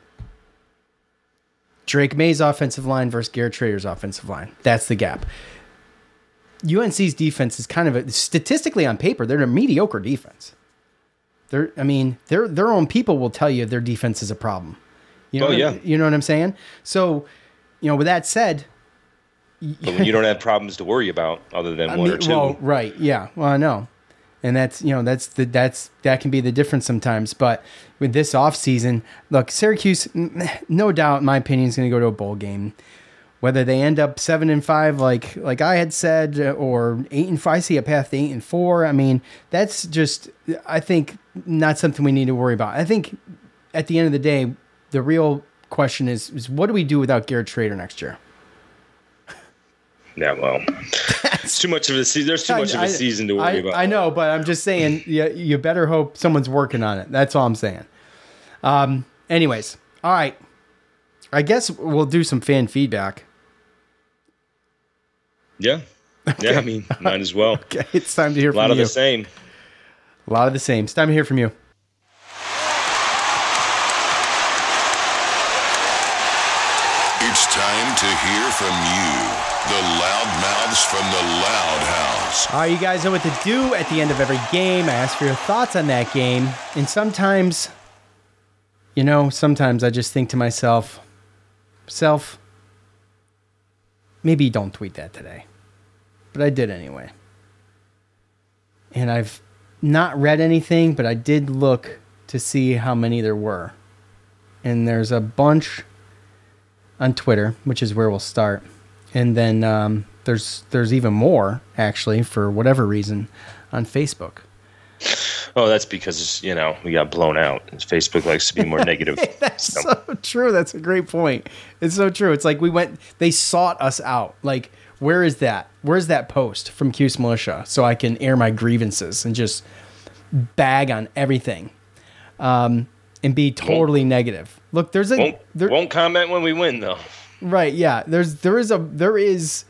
Drake May's offensive line versus Garrett Schrader's offensive line. That's the gap. U N C's defense is kind of a, statistically on paper, they're a mediocre defense. They're, I mean, their their own people will tell you their defense is a problem. You know, oh, yeah. You know what I'm saying? So, you know, with that said, but when you don't have problems to worry about other than I one mean, or two. Well, right. Yeah. Well, I know. And that's, you know, that's the, that's, that can be the difference sometimes. But with this offseason, look, Syracuse, no doubt, in my opinion, is going to go to a bowl game. Whether they end up seven and five, like, like I had said, or eight and five, I see a path to eight and four. I mean, that's just, I think, not something we need to worry about. I think at the end of the day, the real question is, is what do we do without Garrett Schrader next year? Yeah, well, it's too much of a season. There's too much I, of a season to worry I, about. I know, but I'm just saying, you, you better hope someone's working on it. That's all I'm saying. Um. Anyways, all right. I guess we'll do some fan feedback. Yeah. Okay. Yeah, I mean, might as well. Okay, it's time to hear from you. A lot of the same. A lot of the same. It's time to hear from you. It's time to hear from you. The loudmouths from the Loud House. All right, you guys know what to do at the end of every game. I ask for your thoughts on that game. And sometimes, you know, sometimes I just think to myself, self, maybe don't tweet that today. But I did anyway. And I've not read anything, but I did look to see how many there were. And there's a bunch on Twitter, which is where we'll start. And then um, there's there's even more, actually, for whatever reason, on Facebook. Oh, that's because, you know, we got blown out. Facebook likes to be more negative. That's so. so true. That's a great point. It's so true. It's like we went, they sought us out. Like, where is that? Where's that post from Cuse Militia so I can air my grievances and just bag on everything um, and be totally won't, negative? Look, there's a... Won't, there, won't comment when we win, though. Right, yeah. There's there is a there is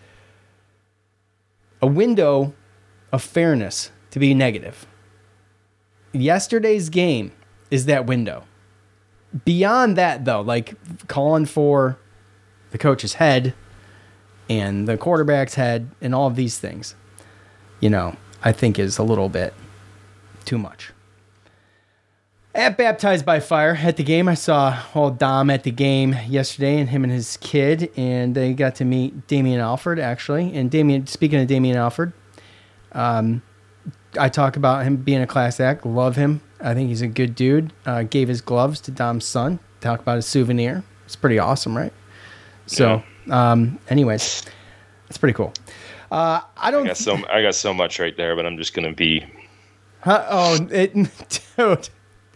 a window of fairness to be negative. Yesterday's game is that window. Beyond that, though, like calling for the coach's head and the quarterback's head and all of these things, you know, I think is a little bit too much. At Baptized by Fire, at the game, I saw old Dom at the game yesterday, and him and his kid, and they got to meet Damian Alford, actually. And Damian, speaking of Damian Alford, um, I talk about him being a class act, love him. I think he's a good dude. Uh, gave his gloves to Dom's son, talk about his souvenir. It's pretty awesome, right? So, yeah. um, anyways, it's pretty cool. Uh, I don't. I got so I got so much right there, but I'm just gonna be. Huh? Oh, it, dude.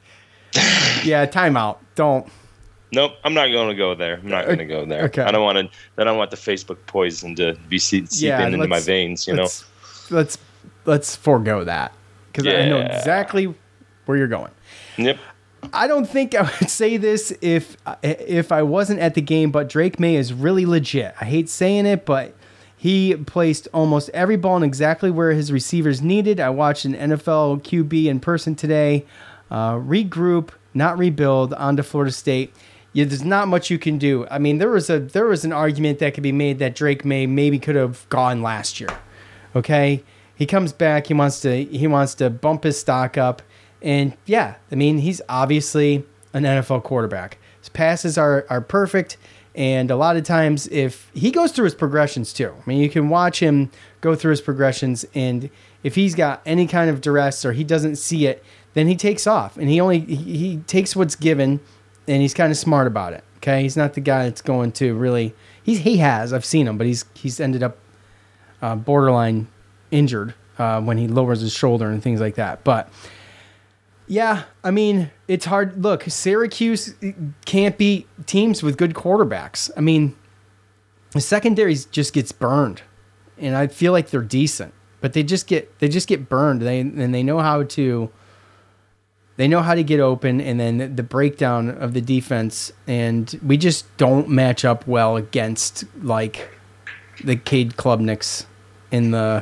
Yeah, timeout. Don't. Nope, I'm not going to go there. I'm not going to go there. Okay. I don't want to. I don't want the Facebook poison to be seeping yeah, into my veins. You let's, know. Let's let's forego that because yeah. I know exactly where you're going. Yep. I don't think I would say this if if I wasn't at the game, but Drake May is really legit. I hate saying it, but he placed almost every ball in exactly where his receivers needed. I watched an N F L Q B in person today. Uh, regroup, not rebuild, onto Florida State. Yeah, there's not much you can do. I mean, there was a there was an argument that could be made that Drake May maybe could have gone last year. Okay, he comes back. He wants to he wants to bump his stock up, and yeah, I mean, he's obviously an N F L quarterback. His passes are are perfect, and a lot of times, if he goes through his progressions too. I mean, you can watch him go through his progressions, and if he's got any kind of duress or he doesn't see it, then he takes off, and he only he, he takes what's given, and he's kind of smart about it. Okay, he's not the guy that's going to really. He's he has I've seen him, but he's he's ended up uh, borderline injured uh, when he lowers his shoulder and things like that. But yeah, I mean, it's hard. Look, Syracuse can't beat teams with good quarterbacks. I mean, the secondary just gets burned, and I feel like they're decent, but they just get they just get burned. They and they know how to. They know how to get open, and then the breakdown of the defense, and we just don't match up well against like the Cade Klubniks in the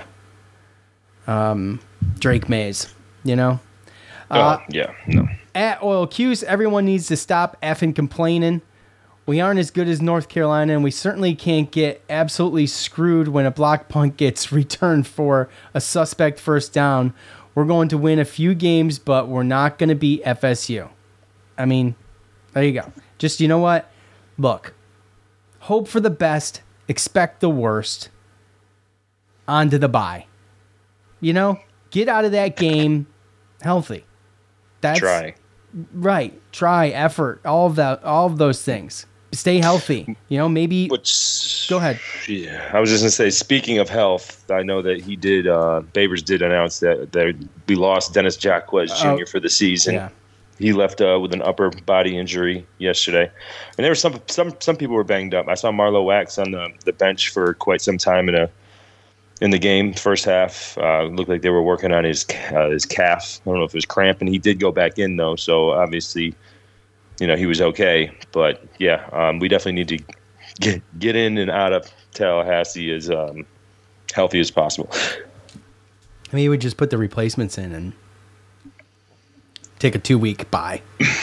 um, Drake Mays, you know? Oh, Uh, yeah, no. At Oil Cuse, everyone needs to stop effing complaining. We aren't as good as North Carolina, and we certainly can't get absolutely screwed when a block punt gets returned for a suspect first down. We're going to win a few games, but we're not going to beat F S U. I mean, there you go. Just, you know what? Look, hope for the best, expect the worst, on to the bye. You know, get out of that game healthy. That's Try. Right. Try, effort, all of that, all of those things. Stay healthy. You know, maybe. Which, go ahead. Yeah, I was just gonna say. Speaking of health, I know that he did. Uh, Babers did announce that that we lost Dennis Jacquez Junior Oh, for the season. Yeah. He left uh, with an upper body injury yesterday, and there were some some some people were banged up. I saw Marlo Wax on the, the bench for quite some time in a in the game. First half, uh, looked like they were working on his uh, his calf. I don't know if it was cramping. He did go back in though, so obviously, you know, he was okay. But yeah, um, we definitely need to get get in and out of Tallahassee as um, healthy as possible. I mean, you would just put the replacements in and take a two week bye.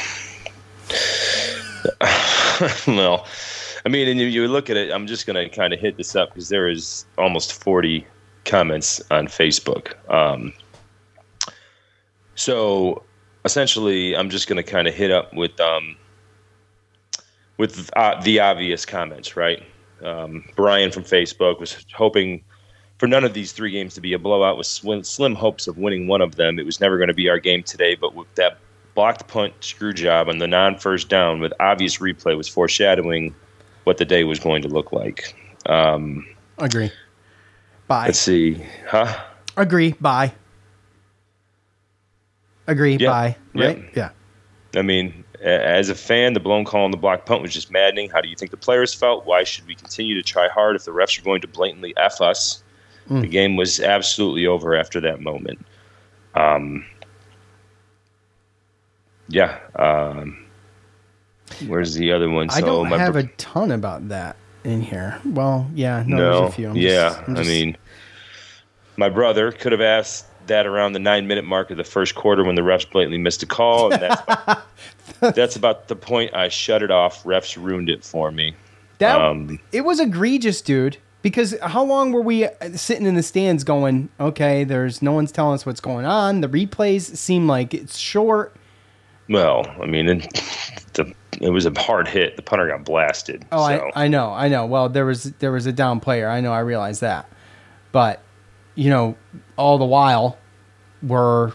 Well, I mean, and you, you look at it. I'm just going to kind of hit this up because there is almost forty comments on Facebook. Um, so essentially, I'm just going to kind of hit up with um, with uh, the obvious comments, right? Um, Brian from Facebook was hoping for none of these three games to be a blowout with slim, slim hopes of winning one of them. It was never going to be our game today, but with that blocked punt screw job on the non-first down with obvious replay was foreshadowing what the day was going to look like. Um, Agree. Bye. Let's see. Huh? Agree. Bye. Agree. Yeah. Bye. Right? Yeah. yeah. I mean, as a fan, the blown call on the block punt was just maddening. How do you think the players felt? Why should we continue to try hard if the refs are going to blatantly F us? Mm. The game was absolutely over after that moment. Um, yeah. Um, where's the other one? I so don't my have br- a ton about that in here. Well, yeah. No, no. there's a few. I'm yeah. Just, I'm just... I mean, my brother could have asked that around the nine-minute mark of the first quarter when the refs blatantly missed a call. And that's, about, that's about the point I shut it off. Refs ruined it for me. That um, It was egregious, dude. Because how long were we sitting in the stands going, okay, there's no one's telling us what's going on. The replays seem like it's short. Well, I mean, it, the, it was a hard hit. The punter got blasted. Oh, so. I, I know, I know. Well, there was there was a down player. I know, I realize that. But, you know, all the while we're,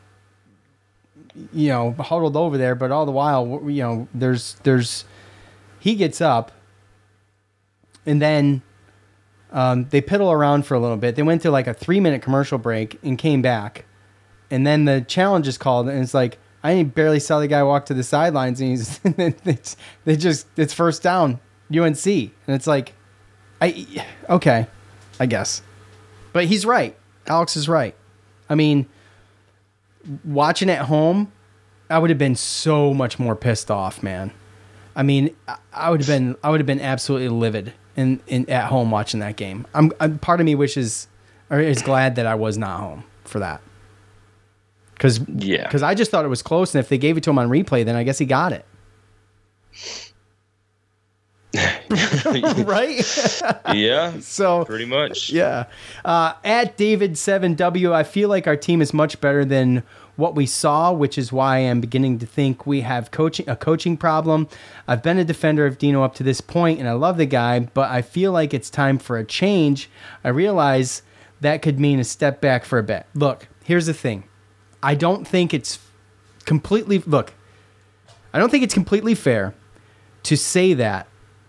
you know, huddled over there. But all the while, you know, there's, there's, he gets up and then um, they piddle around for a little bit. They went to like a three minute commercial break and came back. And then the challenge is called and it's like, I barely saw the guy walk to the sidelines, and he's it's, they just it's first down U N C, and it's like, I okay, I guess, but he's right. Alex is right. I mean, watching at home, I would have been so much more pissed off, man. I mean, I would have been I would have been absolutely livid in, in at home watching that game. I'm, I'm part of me wishes or is glad that I was not home for that. Because yeah. Cause I just thought it was close, and if they gave it to him on replay, then I guess he got it. Right? Yeah. So pretty much. Yeah. Uh, at David seven W, I feel like our team is much better than what we saw, which is why I'm beginning to think we have coaching a coaching problem. I've been a defender of Dino up to this point, and I love the guy, but I feel like it's time for a change. I realize that could mean a step back for a bit. Look, here's the thing. I don't think it's completely, look, I don't think it's completely fair to say that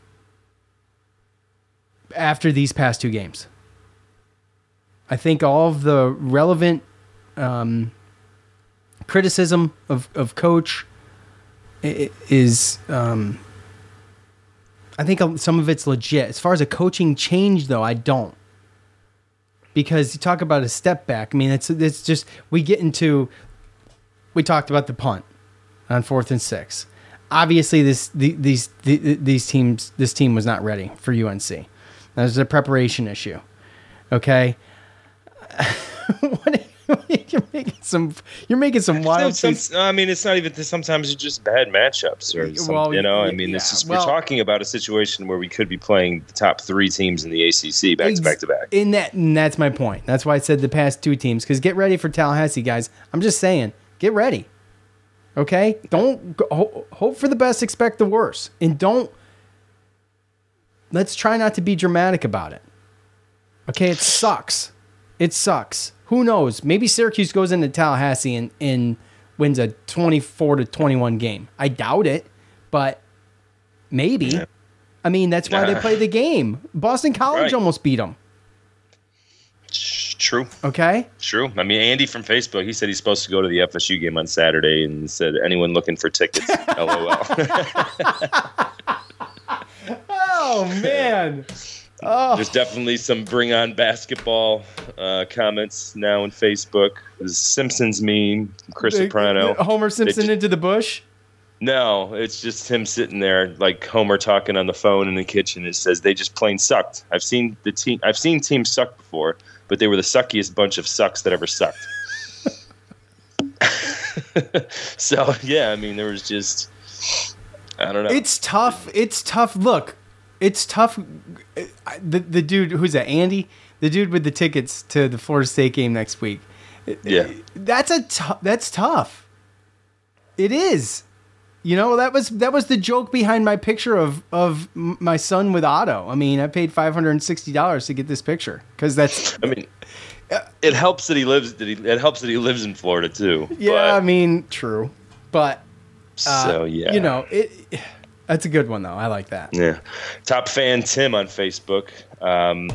after these past two games. I think all of the relevant um, criticism of, of coach is, um, I think some of it's legit. As far as a coaching change, though, I don't. Because you talk about a step back. I mean, it's it's just, we get into, we talked about the punt on fourth and six. Obviously, this the, these the, these teams, this team was not ready for U N C. That was a preparation issue. Okay. what, you're making some. You're making some wild. Some, some, I mean, it's not even. Sometimes it's just bad matchups, or some, well, you know. I mean, yeah, it's just, well, we're talking about a situation where we could be playing the top three teams in the A C C back ex- to back to back. In that, and that's my point. That's why I said the past two teams. Because get ready for Tallahassee, guys. I'm just saying, get ready. Okay, don't go, hope for the best, expect the worst, and don't. Let's try not to be dramatic about it. Okay, it sucks. It sucks. Who knows? Maybe Syracuse goes into Tallahassee and, and wins a twenty-four to twenty-one game. I doubt it, but maybe. Yeah. I mean, that's why they play the game. Boston College right. almost beat them. True. Okay. True. I mean, Andy from Facebook, he said he's supposed to go to the F S U game on Saturday and said, anyone looking for tickets? LOL. Oh, man. Oh. There's definitely some bring on basketball uh, comments now on Facebook. There's Simpsons meme, Chris the, Soprano. The Homer Simpson into the bush? No, it's just him sitting there like Homer talking on the phone in the kitchen. It says they just plain sucked. I've seen the team. I've seen teams suck before, but they were the suckiest bunch of sucks that ever sucked. So yeah, I mean, there was just I don't know. It's tough. It's tough. Look. It's tough. The the dude, who's that, Andy? The dude with the tickets to the Florida State game next week. Yeah. That's a t- that's tough. It is. You know, that was that was the joke behind my picture of, of my son with Otto. I mean, I paid five hundred sixty dollars to get this picture because that's I mean, it helps that he lives that he it helps that he lives in Florida too. Yeah, but, I mean, true. But uh, so yeah. You know, it that's a good one, though. I like that. Yeah. Top fan Tim on Facebook. Um,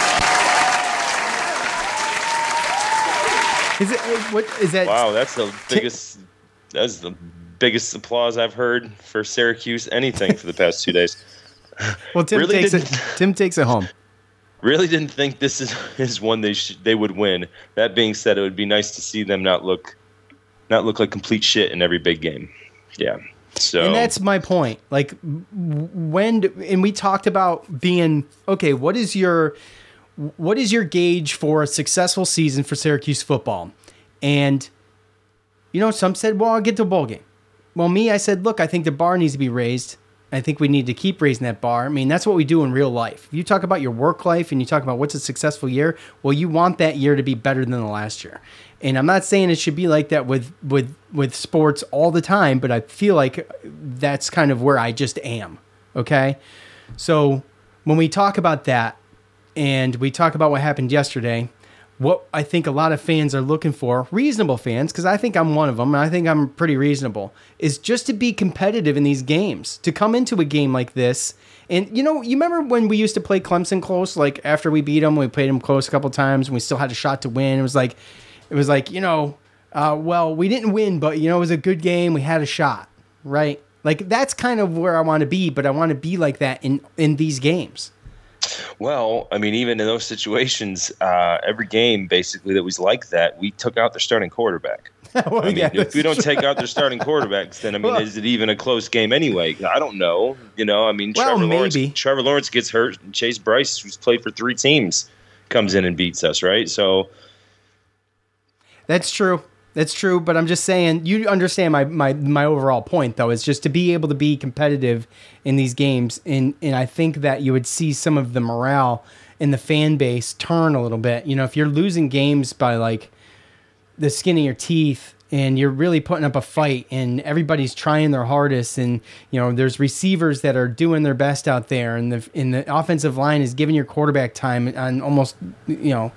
is it what is that? Wow, that's the biggest. That's the biggest applause I've heard for Syracuse anything for the past two days. Well, Tim really takes it. Tim takes it home. Really didn't think this is is one they sh- they would win. That being said, it would be nice to see them not look not look like complete shit in every big game. Yeah. So, and that's my point. Like when, and we talked about being, okay, what is your, what is your gauge for a successful season for Syracuse football? And, you know, some said, well, I'll get to a bowl game. Well, me, I said, look, I think the bar needs to be raised. I think we need to keep raising that bar. I mean, that's what we do in real life. You talk about your work life and you talk about what's a successful year. Well, you want that year to be better than the last year. And I'm not saying it should be like that with, with, with sports all the time, but I feel like that's kind of where I just am. Okay. So when we talk about that and we talk about what happened yesterday, what I think a lot of fans are looking for, reasonable fans, because I think I'm one of them, and I think I'm pretty reasonable, is just to be competitive in these games, to come into a game like this. And, you know, you remember when we used to play Clemson close, like after we beat them, we played them close a couple times, and we still had a shot to win. It was like, it was like, you know, uh, well, we didn't win, but, you know, it was a good game. We had a shot, right? Like, that's kind of where I want to be, but I want to be like that in, in these games. Well, I mean, even in those situations, uh, every game basically that was like that, we took out their starting quarterback. well, I mean, yeah, if we don't take out their starting quarterbacks, then I mean, well, is it even a close game anyway? I don't know. You know, I mean, well, Trevor Lawrence, maybe. Trevor Lawrence gets hurt, and Chase Bryce, who's played for three teams, comes in and beats us, right? So that's true. That's true, but I'm just saying, you understand my, my, my overall point, though, is just to be able to be competitive in these games, and, and I think that you would see some of the morale in the fan base turn a little bit. You know, if you're losing games by, like, the skin of your teeth, and you're really putting up a fight, and everybody's trying their hardest, and, you know, there's receivers that are doing their best out there, and the, and the offensive line is giving your quarterback time on almost, you know,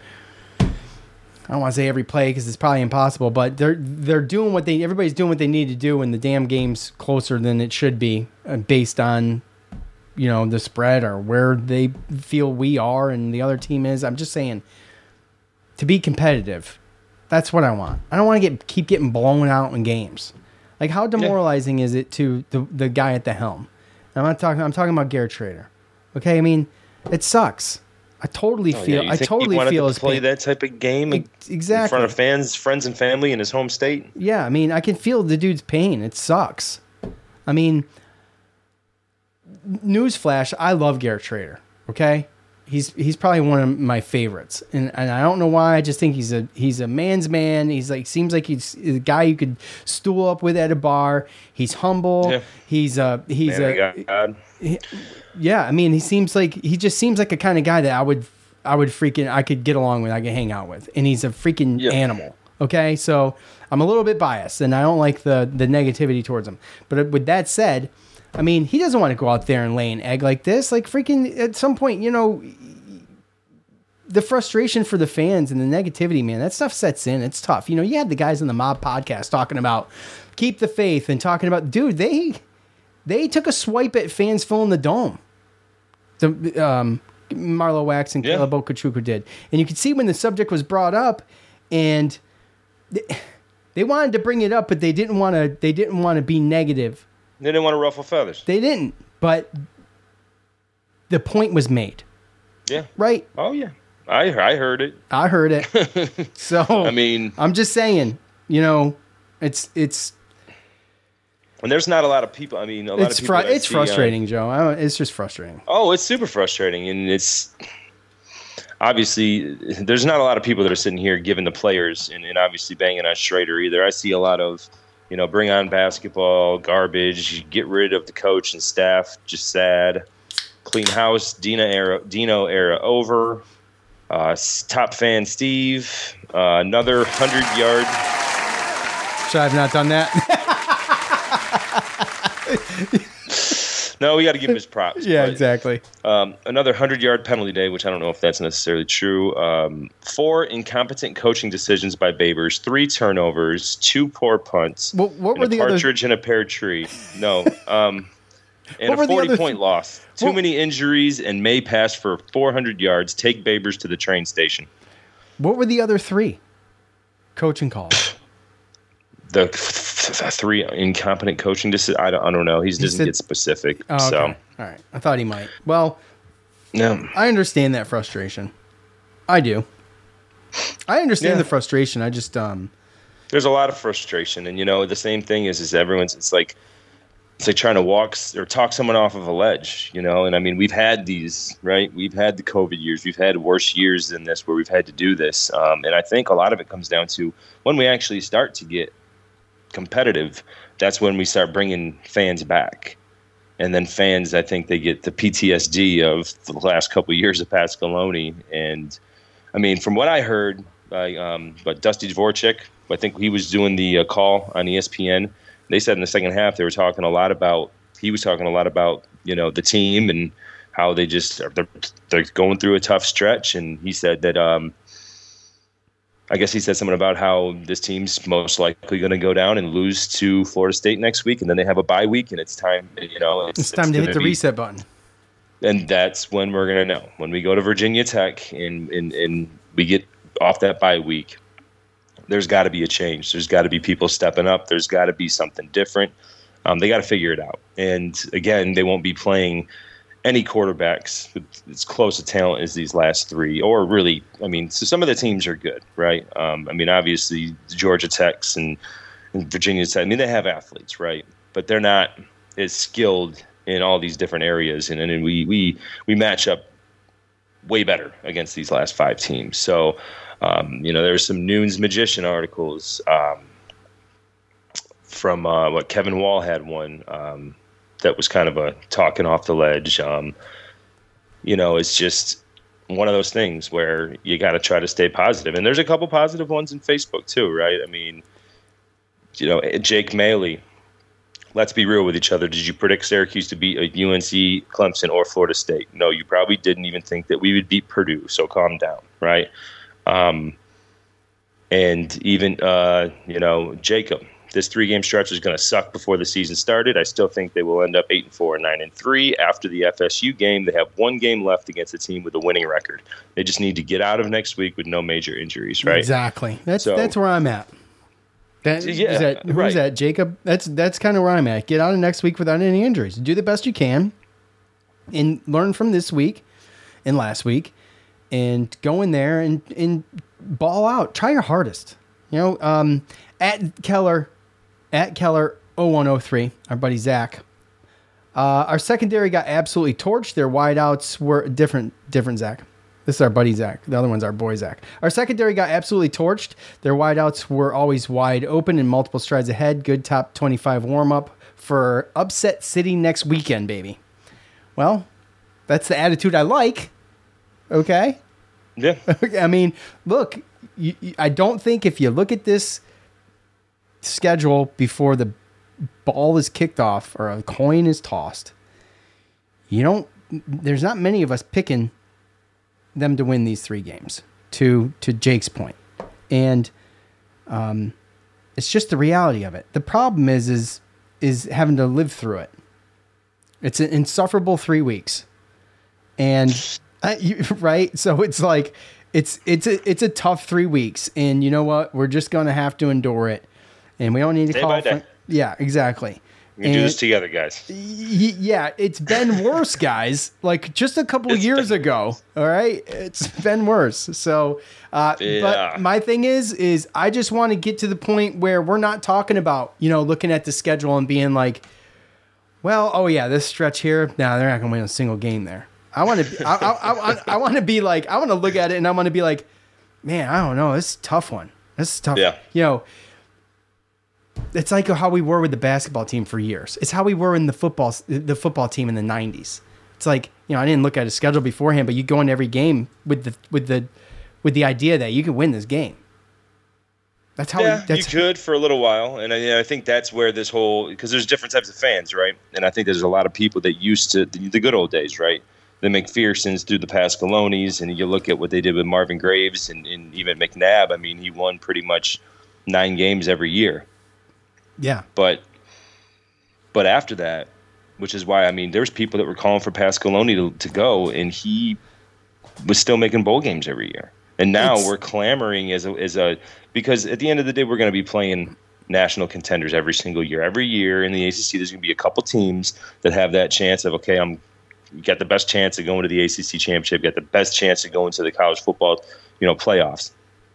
I don't want to say every play because it's probably impossible, but they're they're doing what they everybody's doing what they need to do, and the damn game's closer than it should be, uh, based on, you know, the spread or where they feel we are and the other team is. I'm just saying, to be competitive, that's what I want. I don't want to get keep getting blown out in games. Like, how demoralizing yeah. is it to the the guy at the helm? I'm not talking. I'm talking about Garrett Schrader. Okay, I mean, it sucks. I totally oh, feel. Yeah, I totally feel his play pain. That type of game exactly in front of fans, friends, and family in his home state. Yeah, I mean, I can feel the dude's pain. It sucks. I mean, newsflash: I love Garrett Schrader. Okay, He's he's probably one of my favorites, and and I don't know why. I just think he's a he's a man's man. He's like seems like he's a guy you could stool up with at a bar. He's humble. Yeah. He's a he's man a God. He, yeah. I mean, he seems like he just seems like a kind of guy that I would I would freaking I could get along with. I could hang out with, and he's a freaking yeah. animal. Okay, so I'm a little bit biased, and I don't like the the negativity towards him. But with that said, I mean, he doesn't want to go out there and lay an egg like this. Like freaking at some point, you know, the frustration for the fans and the negativity, man, that stuff sets in. It's tough. You know, you had the guys on the Mob podcast talking about keep the faith and talking about, dude, they they took a swipe at fans filling the dome. The um, Marlo Wax and yeah. Caleb Okachuku did. And you could see when the subject was brought up, and they, they wanted to bring it up, but they didn't want to. They didn't want to be negative. They didn't want to ruffle feathers. They didn't, but the point was made. Yeah. Right? Oh, yeah. I I heard it. I heard it. So, I mean, I'm just saying, you know, it's, it's, and there's not a lot of people. I mean, a lot it's of people. Fr- it's see, frustrating, uh, Joe. I it's just frustrating. Oh, it's super frustrating. And it's obviously, there's not a lot of people that are sitting here giving the players and, and obviously banging on Schrader either. I see a lot of, you know, bring on basketball, garbage, get rid of the coach and staff, just sad. Clean house, Dino era, Dino era over. Uh, top fan Steve, uh, another hundred yard. Should I have not done that? No, we got to give him his props. Yeah, but, exactly. Um, another hundred yard penalty day, which I don't know if that's necessarily true. Um, four incompetent coaching decisions by Babers, three turnovers, two poor punts, what, what and were a the partridge other... and a pear tree. No, um, and what a forty point th- loss. Too what... many injuries, and May pass for four hundred yards. Take Babers to the train station. What were the other three coaching calls? The th- three incompetent coaching decisions. I don't, I don't know. He doesn't said, get specific. Oh, okay. So, all right. I thought he might. Well, no. I understand that frustration. I do. I understand yeah. the frustration. I just um. There's a lot of frustration, and you know the same thing is is everyone's. It's like it's like trying to walk or talk someone off of a ledge, you know. And I mean, we've had these, right? We've had the COVID years. We've had worse years than this where we've had to do this. Um, and I think a lot of it comes down to when we actually start to get competitive, that's when we start bringing fans back. And then fans, I think they get the P T S D of the last couple of years of Pasqualoni. And I mean, from what I heard, by um, but Dusty Dvoracek, I think he was doing the uh, call on E S P N. They said in the second half they were talking a lot about. He was talking a lot about you know the team and how they just they're, they're going through a tough stretch. And he said that. Um, I guess he said something about how this team's most likely going to go down and lose to Florida State next week, and then they have a bye week, and it's time, you know, it's, it's time it's to hit the be, reset button. And that's when we're going to know. When we go to Virginia Tech and, and, and we get off that bye week, there's got to be a change. There's got to be people stepping up. There's got to be something different. Um, they got to figure it out. And, again, they won't be playing – any quarterbacks with as close a talent as these last three, or really, I mean, so some of the teams are good, right? Um, I mean, obviously, Georgia Tech's and, and Virginia Tech, I mean, they have athletes, right? But they're not as skilled in all these different areas, and, and we we we match up way better against these last five teams. So, um, you know, there's some Noon's Magician articles um, from uh, what Kevin Wall had one. Um, that was kind of a talking off the ledge. Um, you know, it's just one of those things where you got to try to stay positive. And there's a couple positive ones in Facebook too, right? I mean, you know, Jake Maley, let's be real with each other. Did you predict Syracuse to beat a U N C, Clemson, or Florida State? No, you probably didn't even think that we would beat Purdue. So calm down, right? Um, and even, uh, you know, Jacob, this three-game stretch is going to suck before the season started. I still think they will end up eight and four, nine and three after the F S U game. They have one game left against a team with a winning record. They just need to get out of next week with no major injuries, right? Exactly. That's so, that's where I'm at. That, yeah, is that, who's right. that, Jacob? That's that's kind of where I'm at. Get out of next week without any injuries. Do the best you can, and learn from this week and last week, and go in there and and ball out. Try your hardest. You know, um, at Keller. At Keller oh one oh three, our buddy Zach, Uh, our secondary got absolutely torched. Their wideouts were different. Different Zach. This is our buddy Zach. The other one's our boy Zach. Our secondary got absolutely torched. Their wideouts were always wide open and multiple strides ahead. Good top twenty-five warm up for Upset City next weekend, baby. Well, that's the attitude I like. Okay. Yeah. I mean, look, you, you, I don't think if you look at this schedule before the ball is kicked off or a coin is tossed, you don't, there's not many of us picking them to win these three games, to, to Jake's point. And um, it's just the reality of it. The problem is, is, is having to live through it. It's an insufferable three weeks. And uh, you, right. So it's like, it's, it's a, it's a tough three weeks and you know what? We're just going to have to endure it. And we don't need to day call. By day. For, yeah, exactly. We can do this together, guys. Y- yeah, it's been worse, guys. Like just a couple It's years been ago. worse. All right, it's been worse. So, uh, Yeah. but my thing is, is I just want to get to the point where we're not talking about, you know, looking at the schedule and being like, well, oh yeah, this stretch here, no, they're not going to win a single game there. I want to, I, I, I, I want to be like, I want to look at it and I want to be like, man, I don't know, this is a tough one. This is tough. Yeah. You know. It's like how we were with the basketball team for years. It's how we were in the football the football team in the nineties. It's like, you know, I didn't look at a schedule beforehand, but you go into every game with the with the with the idea that you can win this game. That's how yeah, we, that's, you could for a little while, and I, I think that's where this whole, because there's different types of fans, right? And I think there's a lot of people that used to the, the good old days, right? The McPhersons through the Pascalonis, and you look at what they did with Marvin Graves and, and even McNabb. I mean, he won pretty much nine games every year. Yeah. But but after that, which is why, I mean, there's people that were calling for Pasqualoni to, to go, and he was still making bowl games every year. And now it's, we're clamoring as a, as a – because at the end of the day, we're going to be playing national contenders every single year. Every year in the A C C, there's going to be a couple teams that have that chance of, okay, I'm you got the best chance of going to the A C C championship, got the best chance of going to the college football, you know, playoffs.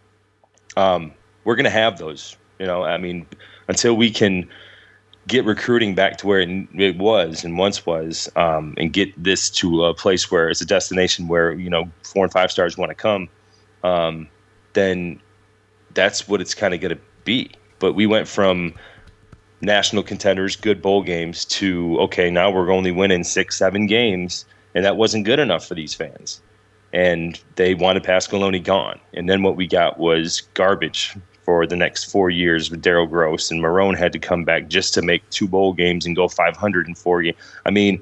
Um, we're going to have those, you know, I mean – until we can get recruiting back to where it, it was and once was, um, and get this to a place where it's a destination where, you know, four and five stars want to come, um, then that's what it's kind of going to be. But we went from national contenders, good bowl games, to, okay, now we're only winning six, seven games, and that wasn't good enough for these fans. And they wanted Pasqualoni gone. And then what we got was garbage for the next four years with Darryl Gross, and Marrone had to come back just to make two bowl games and go five hundred in four games. I mean,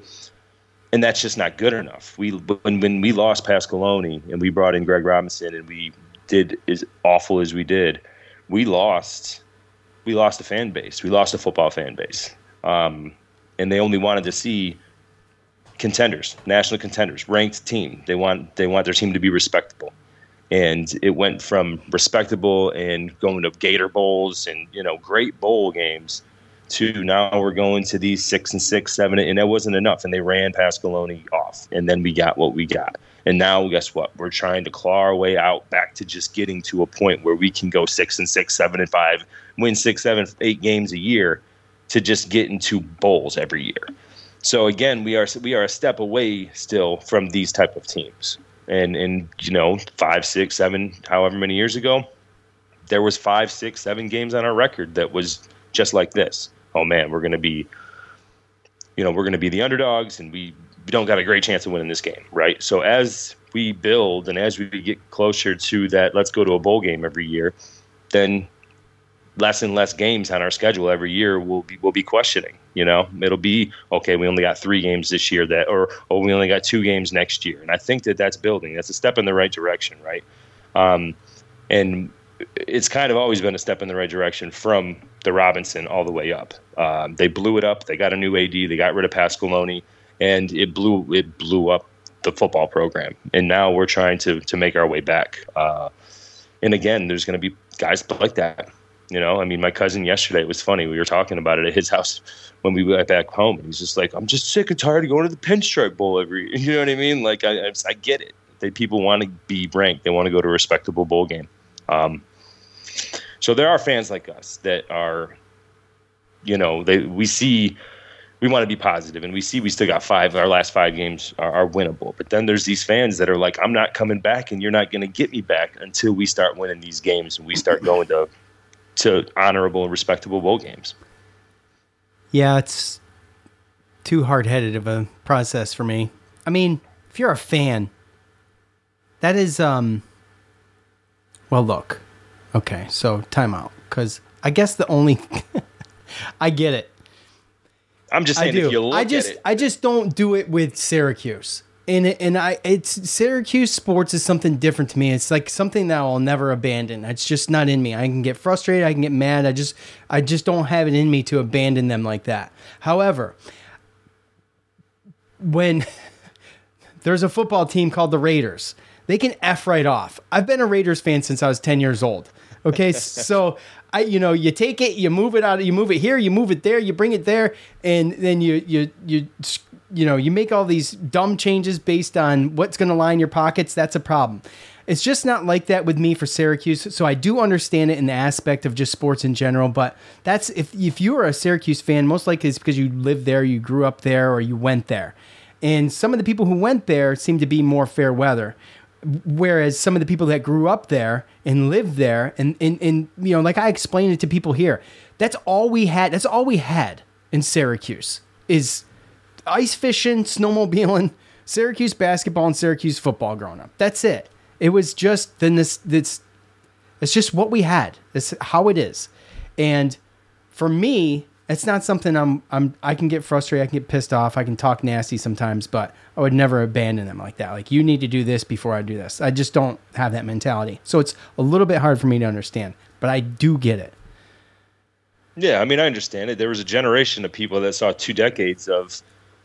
and that's just not good enough. We when when we lost Pasqualoni and we brought in Greg Robinson and we did as awful as we did, we lost we lost a fan base. We lost a football fan base, um, and they only wanted to see contenders, national contenders, ranked team. They want they want their team to be respectable. And it went from respectable and going to Gator Bowls and, you know, great bowl games to now we're going to these six and six, seven, and that wasn't enough. And they ran Pasqualoni off, and then we got what we got. And now, guess what? We're trying to claw our way out back to just getting to a point where we can go six and six, seven and five, win six, seven, eight games a year to just get into bowls every year. So again, we are we are a step away still from these type of teams. And, and you know, five, six, seven, however many years ago, there was five, six, seven games on our record that was just like this. Oh, man, we're going to be, you know, we're going to be the underdogs, and we, we don't got a great chance of winning this game, right? So as we build and as we get closer to that, let's go to a bowl game every year, then less and less games on our schedule every year will be will be questioning. You know, it'll be, okay, we only got three games this year that, or, oh, we only got two games next year. And I think that that's building. That's a step in the right direction, right? Um, and it's kind of always been a step in the right direction from the Robinson all the way up. Um, they blew it up. They got a new A D. They got rid of Pasqualoni, and it blew it blew up the football program. And now we're trying to to make our way back. Uh, and again, there's going to be guys like that. You know, I mean, my cousin yesterday, it was funny. We were talking about it at his house when we went back home. And he's just like, I'm just sick and tired of going to the Pinstripe Bowl every year. You know what I mean? Like, I, I, I get it. They, people want to be ranked. They want to go to a respectable bowl game. Um, so there are fans like us that are, you know, they we see we want to be positive, and we see we still got five. Our last five games are, are winnable. But then there's these fans that are like, I'm not coming back, and you're not going to get me back until we start winning these games and we start going to to honorable and respectable bowl games. Yeah, it's too hard-headed of a process for me. I mean, if you're a fan, that is, um, well, look, okay, so time out, because I guess the only, I get it. I'm just saying, if you look I just, at it. I just don't do it with Syracuse. And, it, and I, it's Syracuse sports is something different to me. It's like something that I'll never abandon. It's just not in me. I can get frustrated. I can get mad. I just, I just don't have it in me to abandon them like that. However, when there's a football team called the Raiders, they can F right off. I've been a Raiders fan since I was ten years old. Okay. So I, you know, you take it, you move it out, you move it here, you move it there, you bring it there. And then you, you, you, you know, you make all these dumb changes based on what's going to line your pockets. That's a problem. It's just not like that with me for Syracuse. So I do understand it in the aspect of just sports in general, but that's, if, if you are a Syracuse fan, most likely it's because you lived there, you grew up there, or you went there. And some of the people who went there seem to be more fair weather. Whereas some of the people that grew up there and lived there, and, and, and you know, like I explained it to people here, that's all we had. That's all we had in Syracuse is ice fishing, snowmobiling, Syracuse basketball, and Syracuse football growing up. That's it. It was just then this. This it's just what we had. It's how it is, and for me, it's not something I'm. I'm. I can get frustrated. I can get pissed off. I can talk nasty sometimes, but I would never abandon them like that. Like, you need to do this before I do this. I just don't have that mentality. So it's a little bit hard for me to understand, but I do get it. Yeah, I mean, I understand it. There was a generation of people that saw two decades of.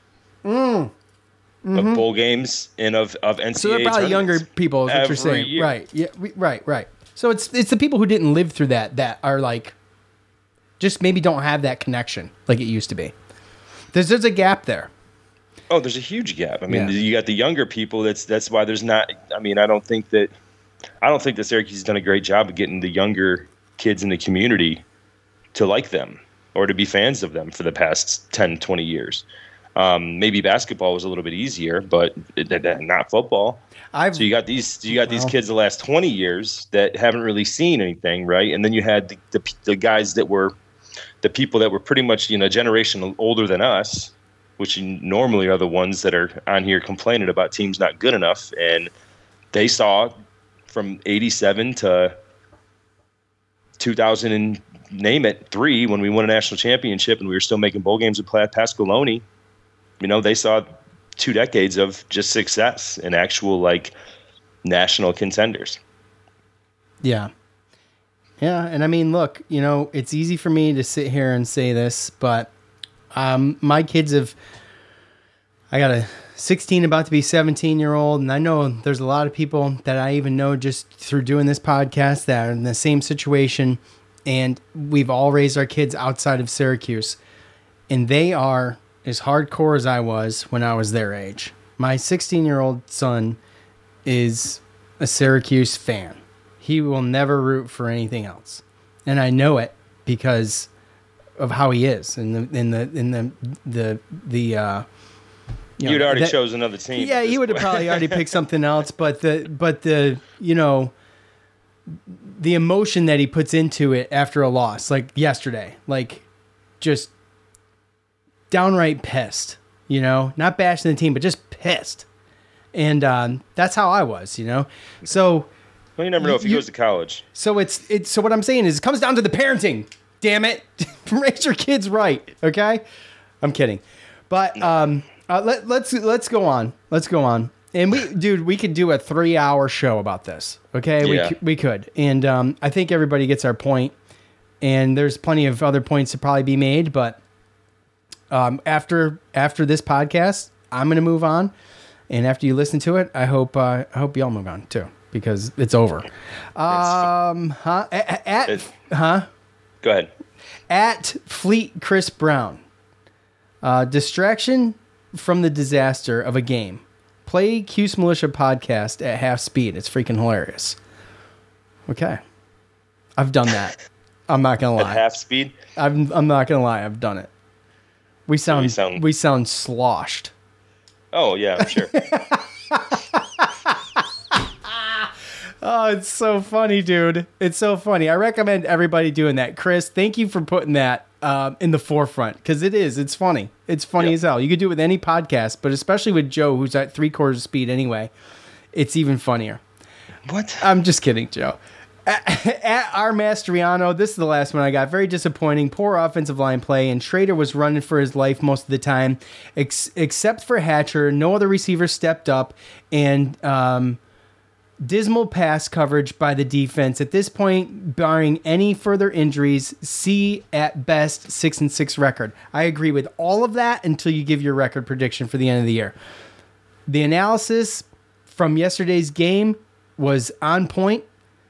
Mm. Mm-hmm. Of bowl games and of, of N C double A So they're probably younger people, is what you're saying. Year. Right. Yeah. Right. Right. So it's it's the people who didn't live through that that are like, just maybe don't have that connection like it used to be. There's there's a gap there. Oh, there's a huge gap. I mean, Yeah. you got the younger people. That's that's why there's not. I mean, I don't think that I don't think that Syracuse has done a great job of getting the younger kids in the community to like them or to be fans of them for the past ten, twenty years. Um, maybe basketball was a little bit easier, but it, it, not football. I've, so you got these, you got well, these kids the last twenty years that haven't really seen anything, right? And then you had the, the, the guys that were the people that were pretty much, you know, a generation older than us, which normally are the ones that are on here complaining about teams not good enough, and they saw from eighty-seven to two thousand and name it three when we won a national championship and we were still making bowl games with Pasqualoni. You know, they saw two decades of just success and actual, like, national contenders. Yeah. Yeah, and I mean, look, you know, it's easy for me to sit here and say this, but um, my kids have, I got a sixteen about to be seventeen-year-old, and I know there's a lot of people that I even know just through doing this podcast that are in the same situation, and we've all raised our kids outside of Syracuse, and they are as hardcore as I was when I was their age. My sixteen-year-old son is a Syracuse fan. He will never root for anything else. And I know it because of how he is in the in the in the the the uh you know, You'd already that, chose another team. Yeah, he would have probably already picked something else, but the but the you know the emotion that he puts into it after a loss, like yesterday, like just downright pissed, you know, not bashing the team, but just pissed. And um, that's how I was, you know? So, well, you never know if he you, goes to college. So it's, it's, so what I'm saying is it comes down to the parenting, damn it. Raise your kids right. Okay. I'm kidding. But um, uh, let, let's, let's go on. Let's go on. And we, dude, we could do a three hour show about this. Okay. Yeah. We, we could. And um, I think everybody gets our point, and there's plenty of other points to probably be made, but Um, after after this podcast, I'm gonna move on, and after you listen to it, I hope uh, I hope y'all move on too, because it's over. Um, huh? At, at It's, huh? Go ahead. At Fleet Chris Brown, uh, distraction from the disaster of a game. Play Cuse Militia podcast at half speed. It's freaking hilarious. Okay, I've done that. I'm not gonna lie. At half speed. I'm I'm not gonna lie. I've done it. We sound, we sound we sound sloshed. Oh yeah, I'm sure. Oh, it's so funny, dude. It's so funny. I recommend everybody doing that. Chris, thank you for putting that um, in the forefront, because it is. It's funny. It's funny yep. as hell. You could do it with any podcast, but especially with Joe, who's at three quarters speed anyway. It's even funnier. What? I'm just kidding, Joe. At, at our Mastriano, this is the last one I got. Very disappointing. Poor offensive line play, and Schrader was running for his life most of the time, ex- except for Hatcher. No other receivers stepped up, and um, dismal pass coverage by the defense. At this point, barring any further injuries, C at best six and six record. I agree with all of that until you give your record prediction for the end of the year. The analysis from yesterday's game was on point,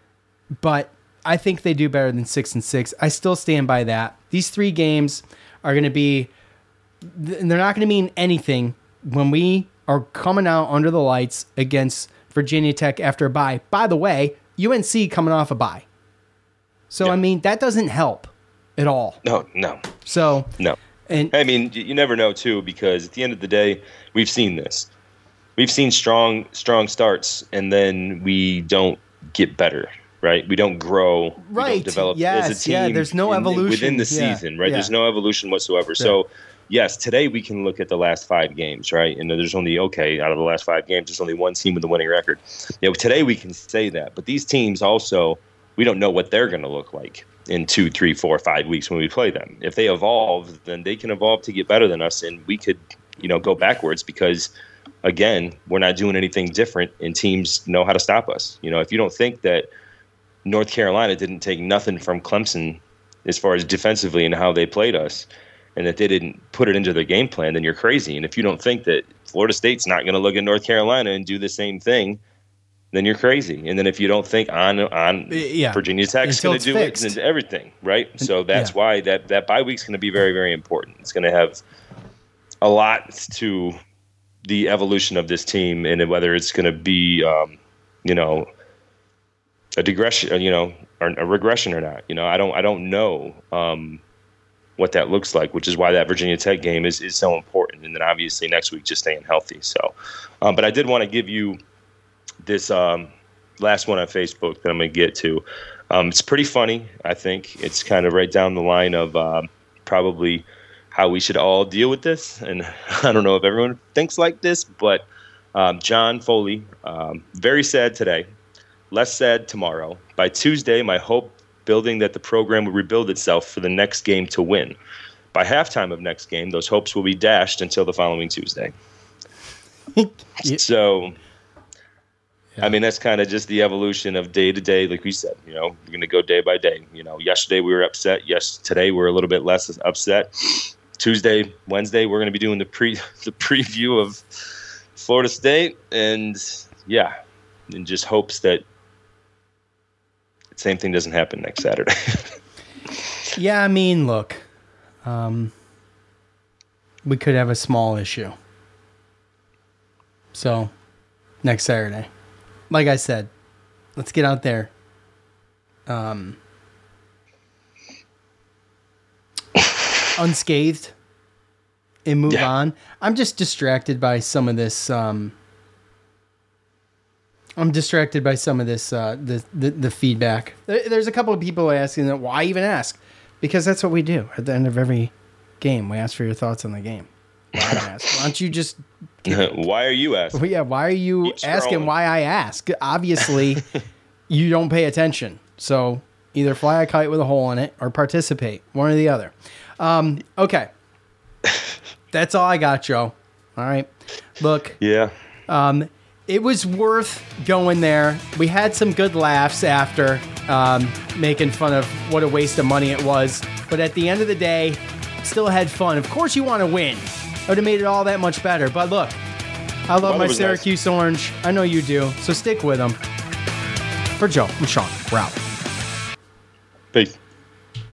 but I think they do better than six and six. I still stand by that. These three games are going to be, they're not going to mean anything when we are coming out under the lights against Virginia Tech after a bye. By the way, U N C coming off a bye. So, yeah. I mean, that doesn't help at all. No, no. So, no. And I mean, you never know, too, because at the end of the day, we've seen this. We've seen strong, strong starts, and then we don't get better, right? We don't grow. Right. We don't develop yes, as a team. Yeah, there's no in, evolution. Within the yeah. season, right? Yeah. There's no evolution whatsoever. Yeah. So, yes, today we can look at the last five games, right? And there's only, okay, out of the last five games, there's only one team with a winning record. You know, today we can say that. But these teams also, we don't know what they're going to look like in two, three, four, five weeks when we play them. If they evolve, then they can evolve to get better than us, and we could, you know, go backwards because, again, we're not doing anything different, and teams know how to stop us. You know, if you don't think that North Carolina didn't take nothing from Clemson as far as defensively and how they played us, and that they didn't put it into their game plan, then you're crazy. And if you don't think that Florida State's not going to look at North Carolina and do the same thing, then you're crazy. And then if you don't think on on yeah. Virginia Tech's going to do fixed. it and everything, right? So that's yeah. why that, that bye week's going to be very, very important. It's going to have a lot to the evolution of this team, and whether it's going to be, um, you know, a digression, you know, or a regression or not. You know, I don't, I don't know um, what that looks like, which is why that Virginia Tech game is, is so important. And then obviously next week, just staying healthy. So, um, but I did want to give you this um, last one on Facebook that I'm going to get to. Um, it's pretty funny. I think it's kind of right down the line of um, probably how we should all deal with this. And I don't know if everyone thinks like this, but um, John Foley, um, very sad today, less sad tomorrow. By Tuesday, my hope building that the program will rebuild itself for the next game to win. By halftime of next game, those hopes will be dashed until the following Tuesday. yeah. So, yeah. I mean, that's kind of just the evolution of day to day. Like we said, you know, we're going to go day by day. You know, yesterday we were upset. Yes, today we're a little bit less upset. Tuesday, Wednesday, we're going to be doing the pre the preview of Florida State, and yeah, and just hopes that the same thing doesn't happen next Saturday. yeah, I mean, look, um, we could have a small issue. So, next Saturday, like I said, let's get out there. Um. unscathed and move yeah. on. I'm just distracted by some of this. Um, I'm distracted by some of this. Uh, the, the the feedback. There's a couple of people asking that. Why even ask? Because that's what we do at the end of every game. We ask for your thoughts on the game. Why, ask? Why don't you just? Why are you asking? Well, yeah. Why are you asking? Why I ask? Obviously, you don't pay attention. So either fly a kite with a hole in it or participate. One or the other. Um, okay. That's all I got, Joe. All right. Look. Yeah. Um, it was worth going there. We had some good laughs after, um, making fun of what a waste of money it was. But at the end of the day, still had fun. Of course you want to win. It would have made it all that much better. But look, I love my Syracuse nice. Orange. I know you do. So stick with them. For Joe, I'm Sean. We're out. Peace.